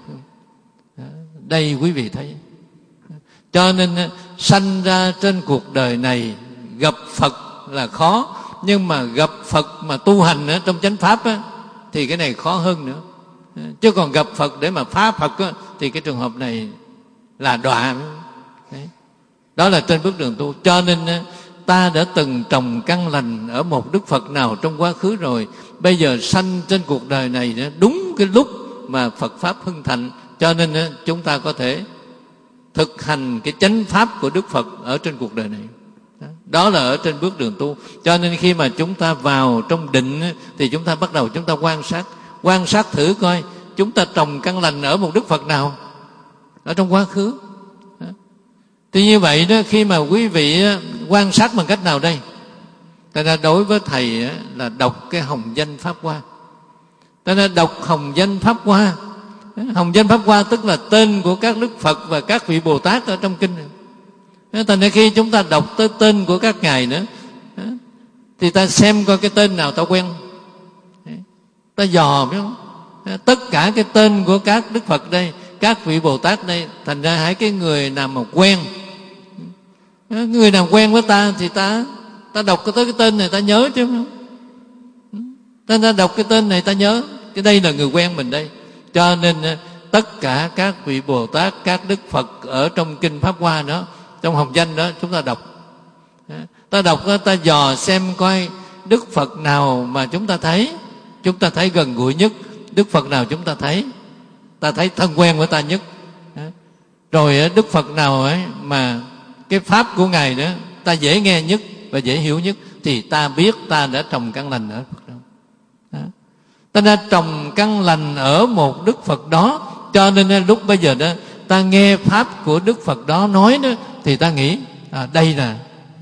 B: Đây quý vị thấy. Cho nên sanh ra trên cuộc đời này gặp Phật là khó, nhưng mà gặp Phật mà tu hành ở trong chánh pháp á, thì cái này khó hơn nữa. Chứ còn gặp Phật để mà phá Phật á, thì cái trường hợp này là đọa. Đấy. Đó là trên bước đường tu. Cho nên ta đã từng trồng căn lành ở một Đức Phật nào trong quá khứ rồi, bây giờ sanh trên cuộc đời này đúng cái lúc mà Phật Pháp hưng thịnh, cho nên chúng ta có thể thực hành cái chánh pháp của Đức Phật ở trên cuộc đời này. Đó là ở trên bước đường tu. Cho nên khi mà chúng ta vào trong định thì chúng ta bắt đầu chúng ta quan sát, quan sát thử coi chúng ta trồng căn lành ở một Đức Phật nào ở trong quá khứ. Thì như vậy đó, khi mà quý vị quan sát bằng cách nào đây? Tại ra đối với thầy là đọc cái hồng danh Pháp Hoa. Tại ra đọc hồng danh Pháp Hoa. Hồng danh Pháp Hoa tức là tên của các Đức Phật và các vị Bồ Tát ở trong kinh. Thành ra khi chúng ta đọc tới tên của các ngài nữa, thì ta xem coi cái tên nào ta quen, ta dò biết không? Tất cả cái tên của các Đức Phật đây, các vị Bồ Tát đây, thành ra hãy cái người nào mà quen, người nào quen với ta thì ta ta đọc tới cái tên này ta nhớ chứ không? Ta, ta đọc cái tên này ta nhớ, cái đây là người quen mình đây. Cho nên tất cả các vị Bồ Tát, các Đức Phật ở trong kinh Pháp Hoa đó, trong hồng danh đó, chúng ta đọc. Ta đọc đó, ta dò xem coi Đức Phật nào mà chúng ta thấy, chúng ta thấy gần gũi nhất, Đức Phật nào chúng ta thấy, ta thấy thân quen với ta nhất. Rồi Đức Phật nào ấy mà cái pháp của ngài đó ta dễ nghe nhất và dễ hiểu nhất, thì ta biết ta đã trồng căn lành ở Phật đó. Ta đã trồng căn lành ở một Đức Phật đó, cho nên lúc bây giờ đó ta nghe pháp của Đức Phật đó nói đó, thì ta nghĩ à, đây là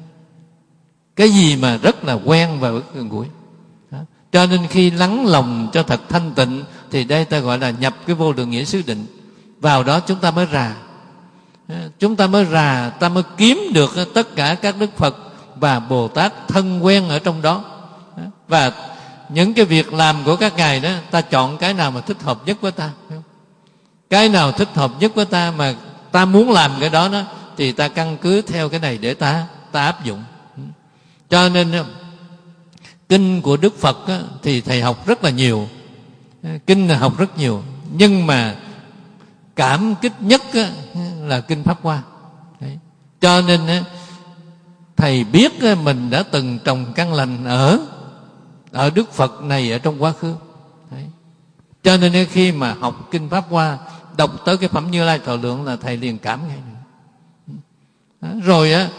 B: cái gì mà rất là quen và rất gần gũi. Cho nên khi lắng lòng cho thật thanh tịnh, thì đây ta gọi là nhập cái vô lượng nghĩa xứ định. Vào đó chúng ta mới rà, chúng ta mới rà, ta mới kiếm được tất cả các Đức Phật và Bồ Tát thân quen ở trong đó. Và những cái việc làm của các ngài đó, ta chọn cái nào mà thích hợp nhất với ta, cái nào thích hợp nhất với ta mà ta muốn làm cái đó đó, thì ta căn cứ theo cái này để ta ta áp dụng. Cho nên kinh của Đức Phật á, thì thầy học rất là nhiều, kinh là học rất nhiều, nhưng mà cảm kích nhất á, là kinh Pháp Hoa. Đấy. Cho nên á, thầy biết á, mình đã từng trồng căn lành ở ở Đức Phật này ở trong quá khứ. Đấy. Cho nên khi mà học kinh Pháp Hoa, đọc tới cái phẩm Như Lai Thọ Lượng là thầy liền cảm ngay. Đó. Rồi á,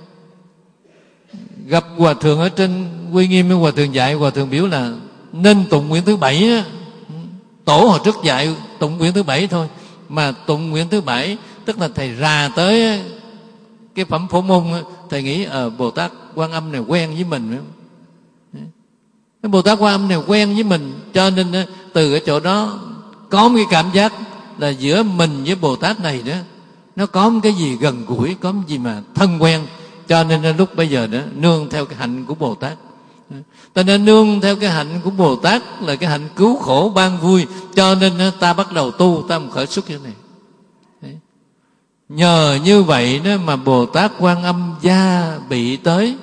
B: gặp hòa thượng ở trên Uy Nghiêm, hòa thượng dạy, hòa thượng biểu là nên tụng nguyện thứ bảy á. Tổ hồi trước dạy tụng nguyện thứ bảy thôi, mà tụng nguyện thứ bảy tức là thầy rà tới cái phẩm Phổ Môn, thầy nghĩ ở Bồ Tát Quan Âm này quen với mình, cái Bồ Tát Quan Âm này quen với mình, cho nên từ cái chỗ đó có một cái cảm giác là giữa mình với Bồ Tát này đó, nó có một cái gì gần gũi, có một gì mà thân quen. Cho nên lúc bây giờ đó nương theo cái hạnh của Bồ Tát. Ta nên nương theo cái hạnh của Bồ Tát là cái hạnh cứu khổ ban vui, cho nên ta bắt đầu tu, ta khởi xuất như thế này. Nhờ như vậy đó mà Bồ Tát Quan Âm gia bị tới.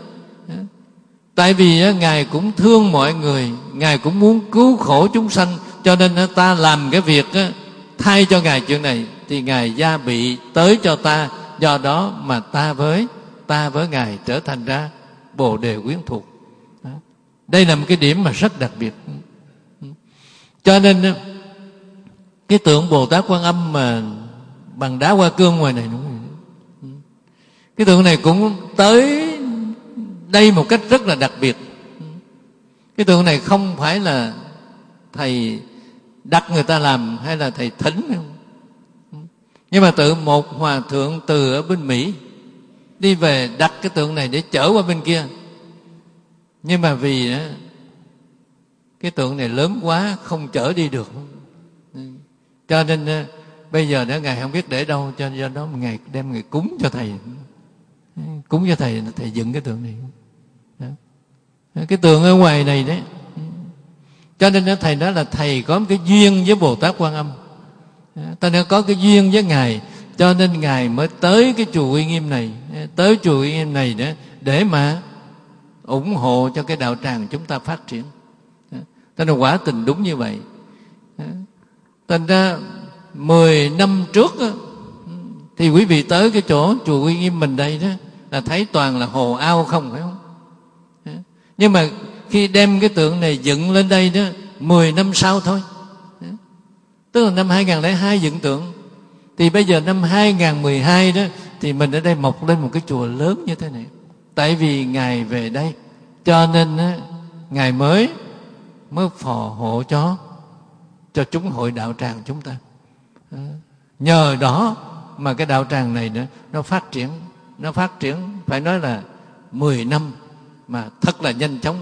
B: Tại vì Ngài cũng thương mọi người, Ngài cũng muốn cứu khổ chúng sanh, cho nên ta làm cái việc thay cho Ngài chuyện này thì Ngài gia bị tới cho ta. Do đó mà ta với ta với Ngài trở thành ra Bồ Đề quyến thuộc. Đây là một cái điểm mà rất đặc biệt. Cho nên cái tượng Bồ Tát Quan Âm mà bằng đá hoa cương ngoài này, đúng rồi, cái tượng này cũng tới đây một cách rất là đặc biệt. Cái tượng này không phải là thầy đặt người ta làm hay là thầy thỉnh, nhưng mà tự một hòa thượng từ ở bên Mỹ đi về đặt cái tượng này để chở qua bên kia. Nhưng mà vì cái tượng này lớn quá không chở đi được, cho nên bây giờ đó Ngài không biết để đâu, cho do đó Ngài đem Ngài cúng cho thầy. Cúng cho thầy, thầy dựng cái tượng này. Đó. Cái tượng ở ngoài này đấy. Cho nên thầy nói là thầy có một cái duyên với Bồ Tát Quan Âm. Ta nói có cái duyên với Ngài, cho nên Ngài mới tới cái chùa Uy Nghiêm này, tới chùa Uy Nghiêm này đó, để mà ủng hộ cho cái đạo tràng chúng ta phát triển. Ta nói quả tình đúng như vậy. Thành ra mười năm trước đó, thì quý vị tới cái chỗ chùa Uy Nghiêm mình đây đó là thấy toàn là hồ ao không, phải không? Nhưng mà khi đem cái tượng này dựng lên đây đó, mười năm sau thôi, tức là năm hai nghìn lẻ hai dựng tượng, thì bây giờ năm hai nghìn mười hai đó thì mình ở đây mọc lên một cái chùa lớn như thế này. Tại vì Ngài về đây, cho nên á, Ngài mới mới phò hộ cho cho chúng hội đạo tràng chúng ta. Nhờ đó mà cái đạo tràng này nữa nó phát triển, nó phát triển phải nói là mười năm mà thật là nhanh chóng.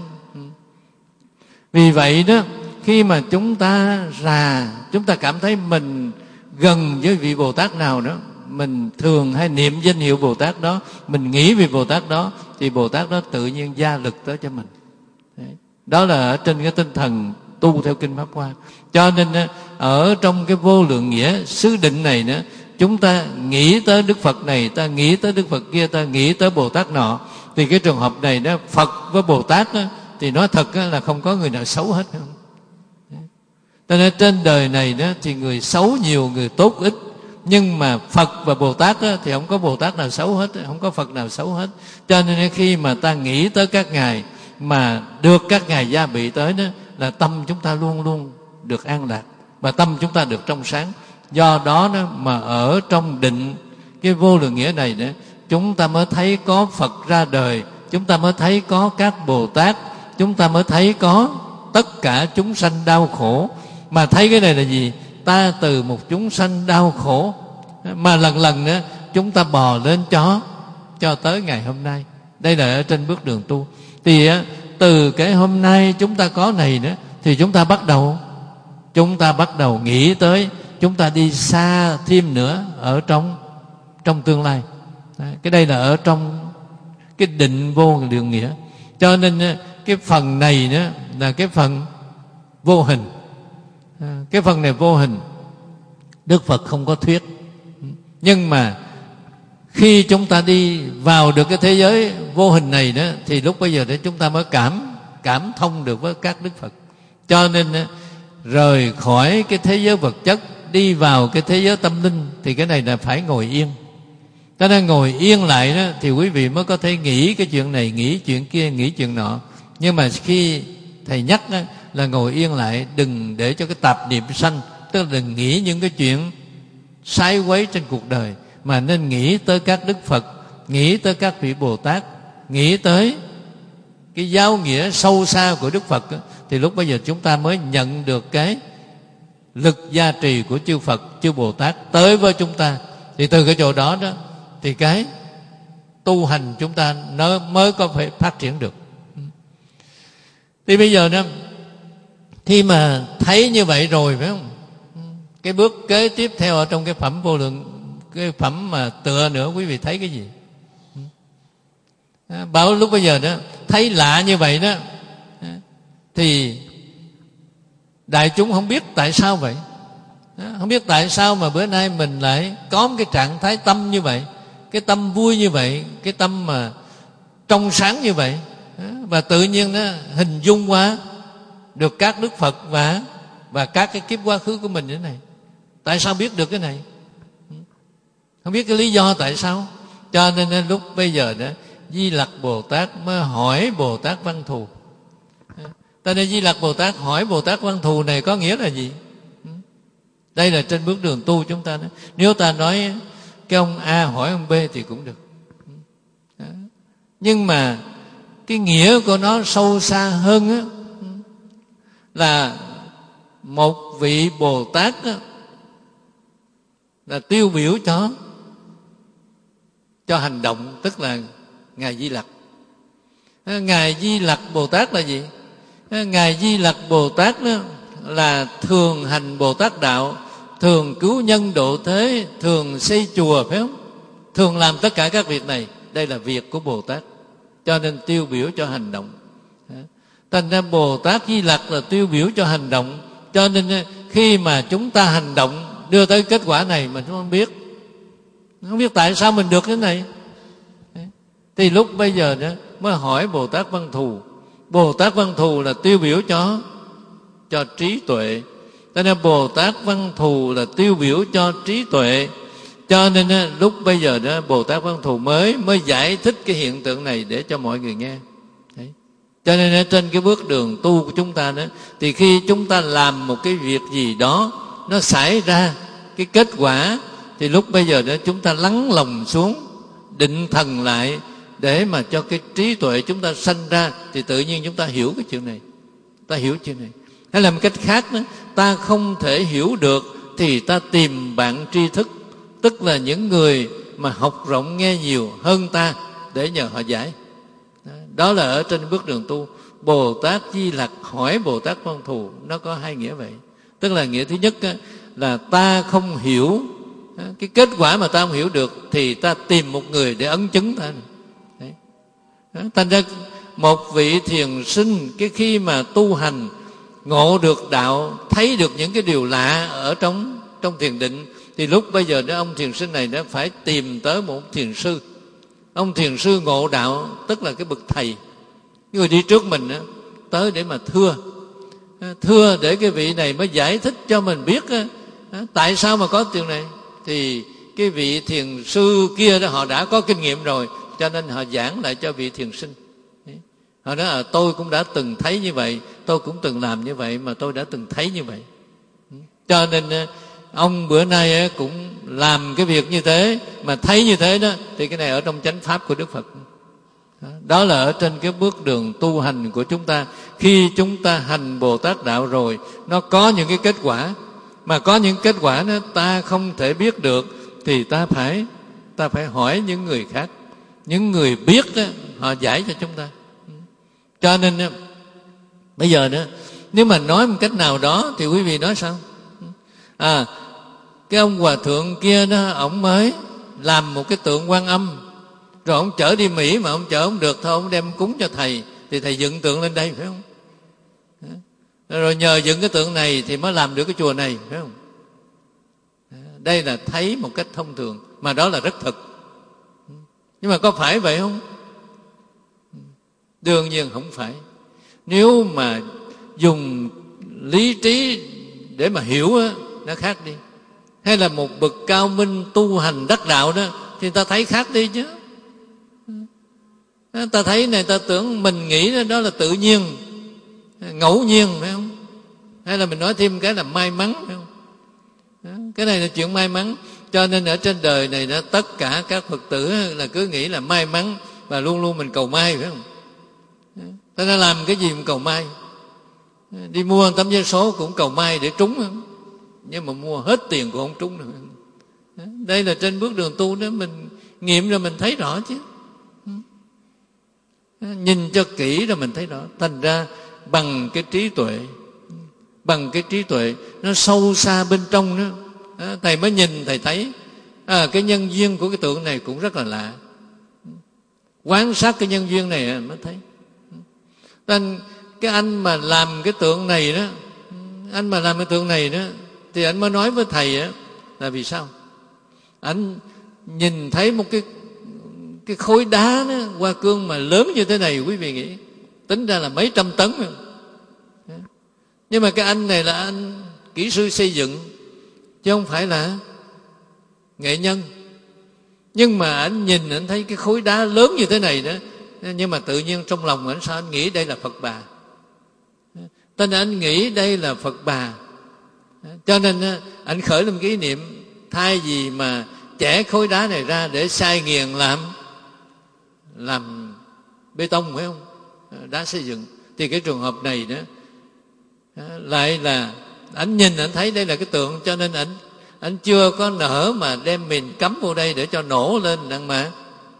B: Vì vậy đó, khi mà chúng ta già, chúng ta cảm thấy mình gần với vị Bồ Tát nào đó, mình thường hay niệm danh hiệu Bồ Tát đó, mình nghĩ về Bồ Tát đó, thì Bồ Tát đó tự nhiên gia lực tới cho mình. Đấy. Đó là ở trên cái tinh thần tu theo Kinh Pháp Hoa. Cho nên ở trong cái vô lượng nghĩa xứ định này nữa, chúng ta nghĩ tới Đức Phật này, ta nghĩ tới Đức Phật kia, ta nghĩ tới Bồ Tát nọ, thì cái trường hợp này đó, Phật với Bồ Tát đó, thì nói thật là không có người nào xấu hết. Cho nên trên đời này đó thì người xấu nhiều, người tốt ít. Nhưng mà Phật và Bồ Tát đó, thì không có Bồ Tát nào xấu hết, không có Phật nào xấu hết. Cho nên khi mà ta nghĩ tới các ngài, mà được các ngài gia bị tới đó, là tâm chúng ta luôn luôn được an lạc, và tâm chúng ta được trong sáng. Do đó, đó mà ở trong định cái vô lượng nghĩa này đó, chúng ta mới thấy có Phật ra đời, chúng ta mới thấy có các Bồ Tát, chúng ta mới thấy có tất cả chúng sanh đau khổ. Mà thấy cái này là gì? Ta từ một chúng sanh đau khổ mà lần lần nữa chúng ta bò lên cho cho tới ngày hôm nay. Đây là ở trên bước đường tu. Thì từ cái hôm nay chúng ta có này nữa, thì chúng ta bắt đầu chúng ta bắt đầu nghĩ tới chúng ta đi xa thêm nữa ở trong trong tương lai. Cái đây là ở trong cái định vô lượng nghĩa. Cho nên cái phần này nữa là cái phần vô hình. Cái phần này vô hình, Đức Phật không có thuyết. Nhưng mà khi chúng ta đi vào được cái thế giới vô hình này đó, thì lúc bây giờ để chúng ta mới cảm cảm thông được với các Đức Phật. Cho nên rời khỏi cái thế giới vật chất, đi vào cái thế giới tâm linh, thì cái này là phải ngồi yên. Cho nên ngồi yên lại đó, thì quý vị mới có thể nghĩ cái chuyện này, nghĩ chuyện kia, nghĩ chuyện nọ. Nhưng mà khi thầy nhắc đó, là ngồi yên lại, đừng để cho cái tạp niệm sanh, tức là đừng nghĩ những cái chuyện sai quấy trên cuộc đời, mà nên nghĩ tới các Đức Phật, nghĩ tới các vị Bồ Tát, nghĩ tới cái giáo nghĩa sâu xa của Đức Phật. Thì lúc bây giờ chúng ta mới nhận được cái lực gia trì của chư Phật, chư Bồ Tát tới với chúng ta. Thì từ cái chỗ đó đó, thì cái tu hành chúng ta nó mới có thể phát triển được. Thì bây giờ đó, khi mà thấy như vậy rồi, phải không? Cái bước kế tiếp theo ở trong cái phẩm vô lượng, cái phẩm mà tựa nữa, quý vị thấy cái gì? Bảo lúc bây giờ đó thấy lạ như vậy đó, thì đại chúng không biết tại sao vậy. Không biết tại sao mà bữa nay mình lại có một cái trạng thái tâm như vậy, cái tâm vui như vậy, cái tâm mà trong sáng như vậy, và tự nhiên nó hình dung qua được các Đức Phật và và các cái kiếp quá khứ của mình như thế này. Tại sao biết được cái này? Không biết cái lý do tại sao. Cho nên lúc bây giờ đó Di Lặc Bồ Tát mới hỏi Bồ Tát Văn Thù. Cho nên Di Lặc Bồ Tát hỏi Bồ Tát Văn Thù này có nghĩa là gì? Đây là trên bước đường tu chúng ta đó. Nếu ta nói cái ông A hỏi ông B thì cũng được, nhưng mà cái nghĩa của nó sâu xa hơn á, là một vị Bồ Tát á, là tiêu biểu cho cho hành động, tức là Ngài Di Lặc. Ngài Di Lặc Bồ Tát là gì? Ngài Di Lặc Bồ Tát đó là thường hành Bồ Tát đạo, thường cứu nhân độ thế, thường xây chùa, phải không? Thường làm tất cả các việc này. Đây là việc của Bồ Tát, cho nên tiêu biểu cho hành động. Thành ra Bồ Tát Di Lặc là tiêu biểu cho hành động. Cho nên khi mà chúng ta hành động đưa tới kết quả này, mình không biết Không biết tại sao mình được cái này. Thì lúc bây giờ đó mới hỏi Bồ Tát Văn Thù. Bồ Tát Văn Thù là tiêu biểu cho cho trí tuệ. Cho nên Bồ Tát Văn Thù là tiêu biểu cho trí tuệ. Cho nên lúc bây giờ đó Bồ Tát Văn Thù mới mới giải thích cái hiện tượng này để cho mọi người nghe. Đấy. Cho nên trên cái bước đường tu của chúng ta đó, thì khi chúng ta làm một cái việc gì đó nó xảy ra cái kết quả, thì lúc bây giờ đó chúng ta lắng lòng xuống, định thần lại để mà cho cái trí tuệ chúng ta sanh ra, thì tự nhiên chúng ta hiểu cái chuyện này. Ta hiểu chuyện này. Hay là một cách khác đó, ta không thể hiểu được thì ta tìm bạn tri thức, tức là những người mà học rộng nghe nhiều hơn ta, để nhờ họ giải. Đó là ở trên bước đường tu. Bồ Tát Di Lặc hỏi Bồ Tát Văn Thù, nó có hai nghĩa vậy. Tức là nghĩa thứ nhất là ta không hiểu cái kết quả mà ta không hiểu được, thì ta tìm một người để ấn chứng ta. Đấy. Thành ra một vị thiền sinh cái khi mà tu hành ngộ được đạo, thấy được những cái điều lạ ở trong trong thiền định, thì lúc bây giờ đó ông thiền sinh này đã phải tìm tới một thiền sư. Ông thiền sư ngộ đạo, tức là cái bậc thầy, người đi trước mình đó, tới để mà thưa thưa để cái vị này mới giải thích cho mình biết tại sao mà có chuyện này. Thì cái vị thiền sư kia đó họ đã có kinh nghiệm rồi, cho nên họ giảng lại cho vị thiền sinh. Họ nói à, tôi cũng đã từng thấy như vậy, tôi cũng từng làm như vậy, mà tôi đã từng thấy như vậy. Cho nên ông bữa nay cũng làm cái việc như thế, mà thấy như thế đó, thì cái này ở trong chánh pháp của Đức Phật. Đó là ở trên cái bước đường tu hành của chúng ta. Khi chúng ta hành Bồ Tát đạo rồi, nó có những cái kết quả, mà có những kết quả đó ta không thể biết được, thì ta phải ta phải hỏi những người khác, những người biết đó, họ giải cho chúng ta. Cho nên bây giờ nữa, nếu mà nói một cách nào đó thì quý vị nói sao? À, cái ông hòa thượng kia đó, ông mới làm một cái tượng Quan Âm, rồi ông chở đi Mỹ mà ông chở không được, thôi ông đem cúng cho thầy, thì thầy dựng tượng lên đây, phải không? Rồi nhờ dựng cái tượng này thì mới làm được cái chùa này, phải không? Đây là thấy một cách thông thường, mà đó là rất thực. Nhưng mà có phải vậy không? Đương nhiên không phải. Nếu mà dùng lý trí để mà hiểu á, nó khác đi. Hay là một bậc cao minh tu hành đắc đạo đó, thì ta thấy khác đi chứ. Ta thấy này, ta tưởng mình nghĩ đó là tự nhiên, ngẫu nhiên, phải không? Hay là mình nói thêm cái là may mắn, phải không? Cái này là chuyện may mắn. Cho nên ở trên đời này đó, tất cả các Phật tử là cứ nghĩ là may mắn, và luôn luôn mình cầu may, phải không? Ta đã làm cái gì mình cầu may. Đi mua tấm vé số cũng cầu may để trúng, không? Nhưng mà mua hết tiền cũng không trúng được. Đây là trên bước đường tu đó, mình nghiệm rồi mình thấy rõ chứ. Nhìn cho kỹ rồi mình thấy rõ. Thành ra bằng cái trí tuệ, bằng cái trí tuệ nó sâu xa bên trong đó, thầy mới nhìn, thầy thấy à, cái nhân duyên của cái tượng này cũng rất là lạ. Quan sát cái nhân duyên này mới thấy. Nên cái anh mà làm cái tượng này đó, anh mà làm cái tượng này đó, Thì anh mới nói với thầy á, là vì sao? Anh nhìn thấy một cái cái khối đá đó, hoa cương mà lớn như thế này, quý vị nghĩ tính ra là mấy trăm tấn rồi. Nhưng mà cái anh này là anh kỹ sư xây dựng, chứ không phải là nghệ nhân. Nhưng mà anh nhìn anh thấy cái khối đá lớn như thế này đó, nhưng mà tự nhiên trong lòng anh sao anh nghĩ đây là Phật Bà. Cho nên anh nghĩ đây là Phật Bà. Cho nên anh khởi lên cái ý niệm, thay vì mà chẻ khối đá này ra để xay nghiền làm làm bê tông, phải không, đá xây dựng, thì cái trường hợp này đó lại là anh nhìn anh thấy đây là cái tượng, cho nên anh anh chưa có nỡ mà đem mình cắm vô đây để cho nổ lên đặng mà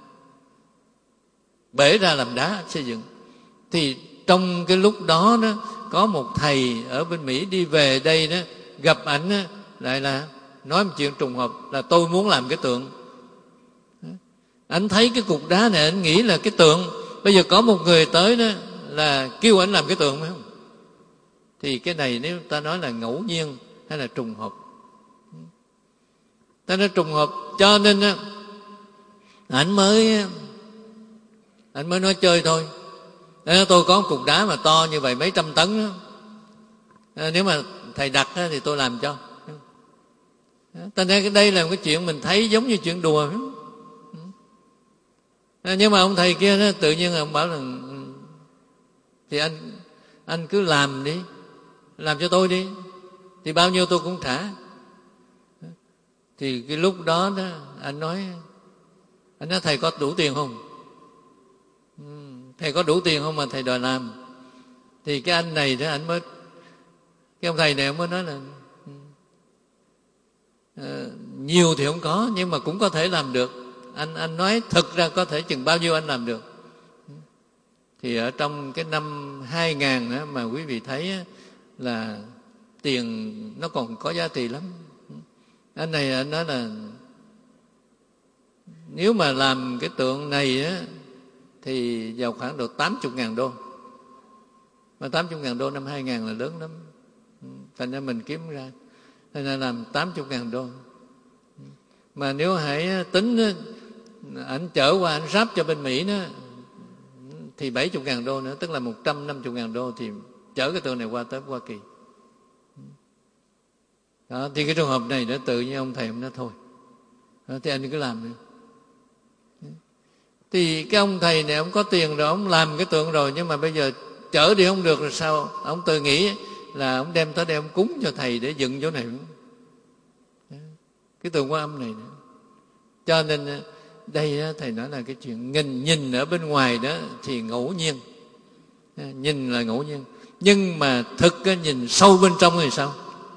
B: bể ra làm đá xây dựng. Thì trong cái lúc đó đó có một thầy ở bên Mỹ đi về đây đó, gặp ảnh đó, lại là nói một chuyện trùng hợp là tôi muốn làm cái tượng. Anh thấy cái cục đá này anh nghĩ là cái tượng, bây giờ có một người tới đó là kêu anh làm cái tượng, phải không? Thì cái này nếu ta nói là ngẫu nhiên hay là trùng hợp, ta nói trùng hợp. Cho nên á anh mới anh mới nói chơi thôi. Nên tôi có một cục đá mà to như vậy mấy trăm tấn đó. Nếu mà thầy đặt đó, thì tôi làm cho. Ta nói đây là một cái chuyện mình thấy giống như chuyện đùa, phải không? Nhưng mà ông thầy kia đó, tự nhiên ông bảo là thì anh anh cứ làm đi, làm cho tôi đi, thì bao nhiêu tôi cũng trả. Thì cái lúc đó đó anh nói anh nói thầy có đủ tiền không? Thầy có đủ tiền không mà thầy đòi làm? Thì cái anh này đó anh mới, cái ông thầy này ông mới nói là uh, nhiều thì không có, nhưng mà cũng có thể làm được. Anh anh nói thực ra có thể chừng bao nhiêu anh làm được. Thì ở trong cái năm hai nghìn đó, mà quý vị thấy là tiền nó còn có giá trị lắm. Anh này anh nói là nếu mà làm cái tượng này á, thì vào khoảng độ tám mươi ngàn đô. Mà tám mươi ngàn đô năm hai nghìn là lớn lắm. Thành ra mình kiếm ra, thành ra làm tám mươi ngàn đô. Mà nếu hãy tính ảnh chở qua ảnh ráp cho bên Mỹ đó, thì bảy mươi ngàn đô nữa, tức là một trăm năm mươi ngàn đô, thì chở cái tượng này qua tới Hoa Kỳ. Đó, thì cái trường hợp này đã tự nhiên ông thầy ông nói thôi, đó, thì anh cứ làm đi. Thì cái ông thầy này ông có tiền rồi, ông làm cái tượng rồi, nhưng mà bây giờ chở đi không được rồi sao? Ông tự nghĩ là ông đem tới đây ông cúng cho thầy để dựng chỗ này, cái tượng Quan Âm này nữa. Cho nên đây thầy nói là cái chuyện nhìn nhìn ở bên ngoài đó thì ngẫu nhiên, nhìn là ngẫu nhiên, nhưng mà thực nhìn sâu bên trong thì sao?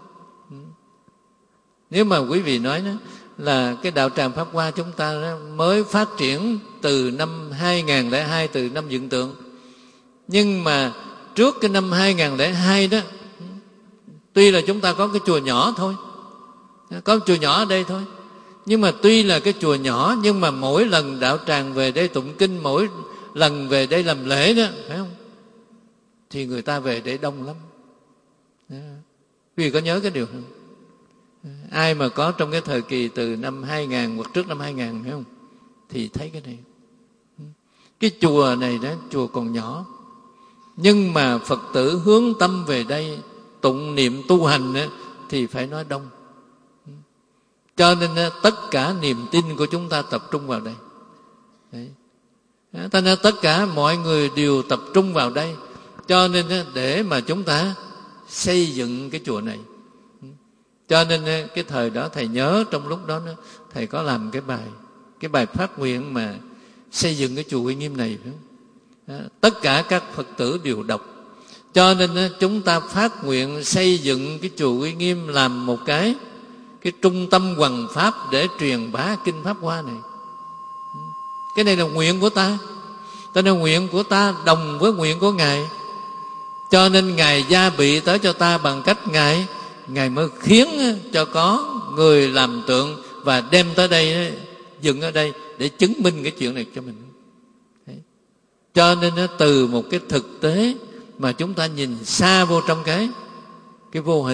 B: Nếu mà quý vị nói đó là cái đạo tràng Pháp Hoa chúng ta đó mới phát triển từ năm hai nghìn lẻ hai, từ năm dựng tượng, nhưng mà trước cái năm hai nghìn lẻ hai đó, tuy là chúng ta có cái chùa nhỏ thôi, có chùa nhỏ ở đây thôi, nhưng mà tuy là cái chùa nhỏ, nhưng mà mỗi lần đạo tràng về đây tụng kinh, mỗi lần về đây làm lễ đó, phải không, thì người ta về đây đông lắm. Quý vị có nhớ cái điều không? Ai mà có trong cái thời kỳ từ năm hai nghìn hoặc trước năm hai nghìn, phải không, thì thấy cái này. Cái chùa này đó, chùa còn nhỏ, nhưng mà Phật tử hướng tâm về đây tụng niệm tu hành đó, thì phải nói đông. Cho nên tất cả niềm tin của chúng ta tập trung vào đây. Đấy. Cho nên tất cả mọi người đều tập trung vào đây. Cho nên để mà chúng ta xây dựng cái chùa này. Cho nên cái thời đó thầy nhớ trong lúc đó thầy có làm cái bài cái bài phát nguyện mà xây dựng cái chùa Uy Nghiêm này, phải không? Tất cả các Phật tử đều đọc. Cho nên chúng ta phát nguyện xây dựng cái chùa Uy Nghiêm làm một cái cái trung tâm hoằng pháp để truyền bá kinh Pháp Hoa này. Cái này là nguyện của ta. Cho nên nguyện của ta đồng với nguyện của Ngài. Cho nên Ngài gia bị tới cho ta bằng cách Ngài Ngài mới khiến cho có người làm tượng và đem tới đây, dựng ở đây để chứng minh cái chuyện này cho mình. Đấy. Cho nên từ một cái thực tế mà chúng ta nhìn xa vô trong cái cái vô hình,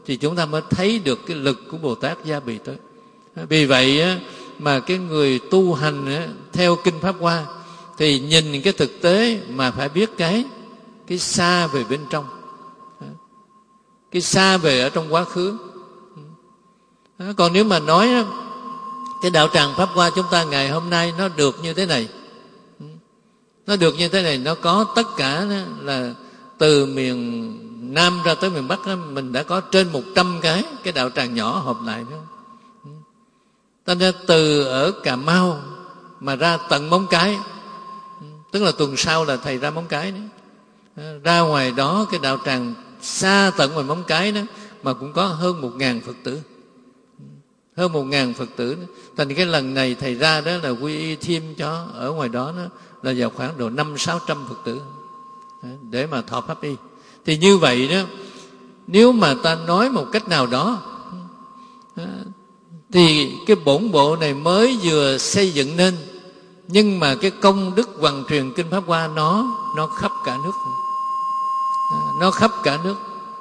B: thì chúng ta mới thấy được cái lực của Bồ Tát gia bị tới. Vì vậy á, mà cái người tu hành á, theo Kinh Pháp Hoa thì nhìn cái thực tế mà phải biết cái cái xa về bên trong, cái xa về ở trong quá khứ. Còn nếu mà nói cái đạo tràng Pháp Hoa chúng ta ngày hôm nay nó được như thế này, nó được như thế này, nó có tất cả là từ miền Nam ra tới miền Bắc đó, mình đã có trên một trăm cái cái đạo tràng nhỏ hợp lại đó. Thành ra từ ở Cà Mau mà ra tận Móng Cái, tức là tuần sau là thầy ra Móng Cái đấy. Ra ngoài đó cái đạo tràng xa tận ngoài Móng Cái đó mà cũng có hơn một ngàn Phật tử, hơn một ngàn Phật tử. Thành cái lần này thầy ra đó là quy y thêm cho ở ngoài đó, đó là vào khoảng độ năm sáu trăm Phật tử để mà thọ pháp y. Thì như vậy đó, nếu mà ta nói một cách nào đó thì cái bổn bộ này mới vừa xây dựng nên, nhưng mà cái công đức hoằng truyền Kinh Pháp Hoa nó nó khắp cả nước, nó khắp cả nước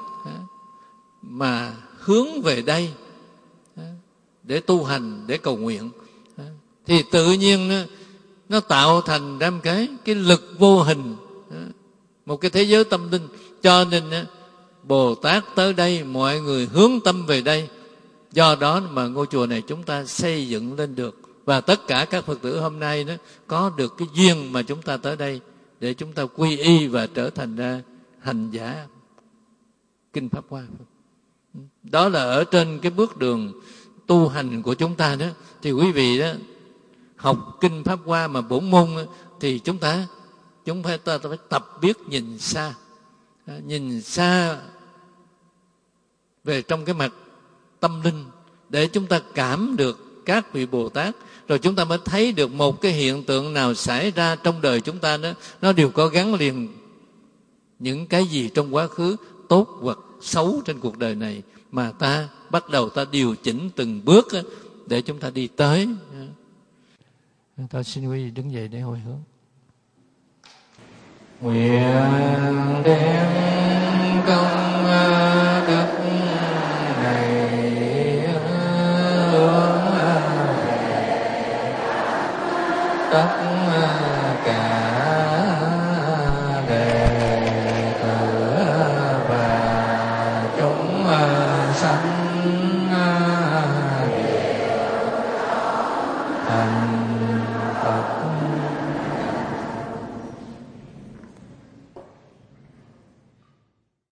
B: mà hướng về đây để tu hành, để cầu nguyện, thì tự nhiên nó, nó tạo thành ra một cái cái lực vô hình, một cái thế giới tâm linh. Cho nên Bồ Tát tới đây, mọi người hướng tâm về đây. Do đó mà ngôi chùa này chúng ta xây dựng lên được, và tất cả các Phật tử hôm nay đó có được cái duyên mà chúng ta tới đây để chúng ta quy y và trở thành ra hành giả Kinh Pháp Hoa. Đó là ở trên cái bước đường tu hành của chúng ta đó. Thì quý vị đó học Kinh Pháp Hoa mà bổn môn đó, thì chúng ta chúng ta, ta phải tập biết nhìn xa, nhìn xa về trong cái mặt tâm linh để chúng ta cảm được các vị Bồ Tát, rồi chúng ta mới thấy được một cái hiện tượng nào xảy ra trong đời chúng ta đó, nó đều có gắn liền những cái gì trong quá khứ tốt hoặc xấu trên cuộc đời này, mà ta bắt đầu ta điều chỉnh từng bước để chúng ta đi tới. Tôi xin quý vị đứng dậy để hồi hướng. Nguyện đem công đức này hướng tất cả đệ tử và chúng sanh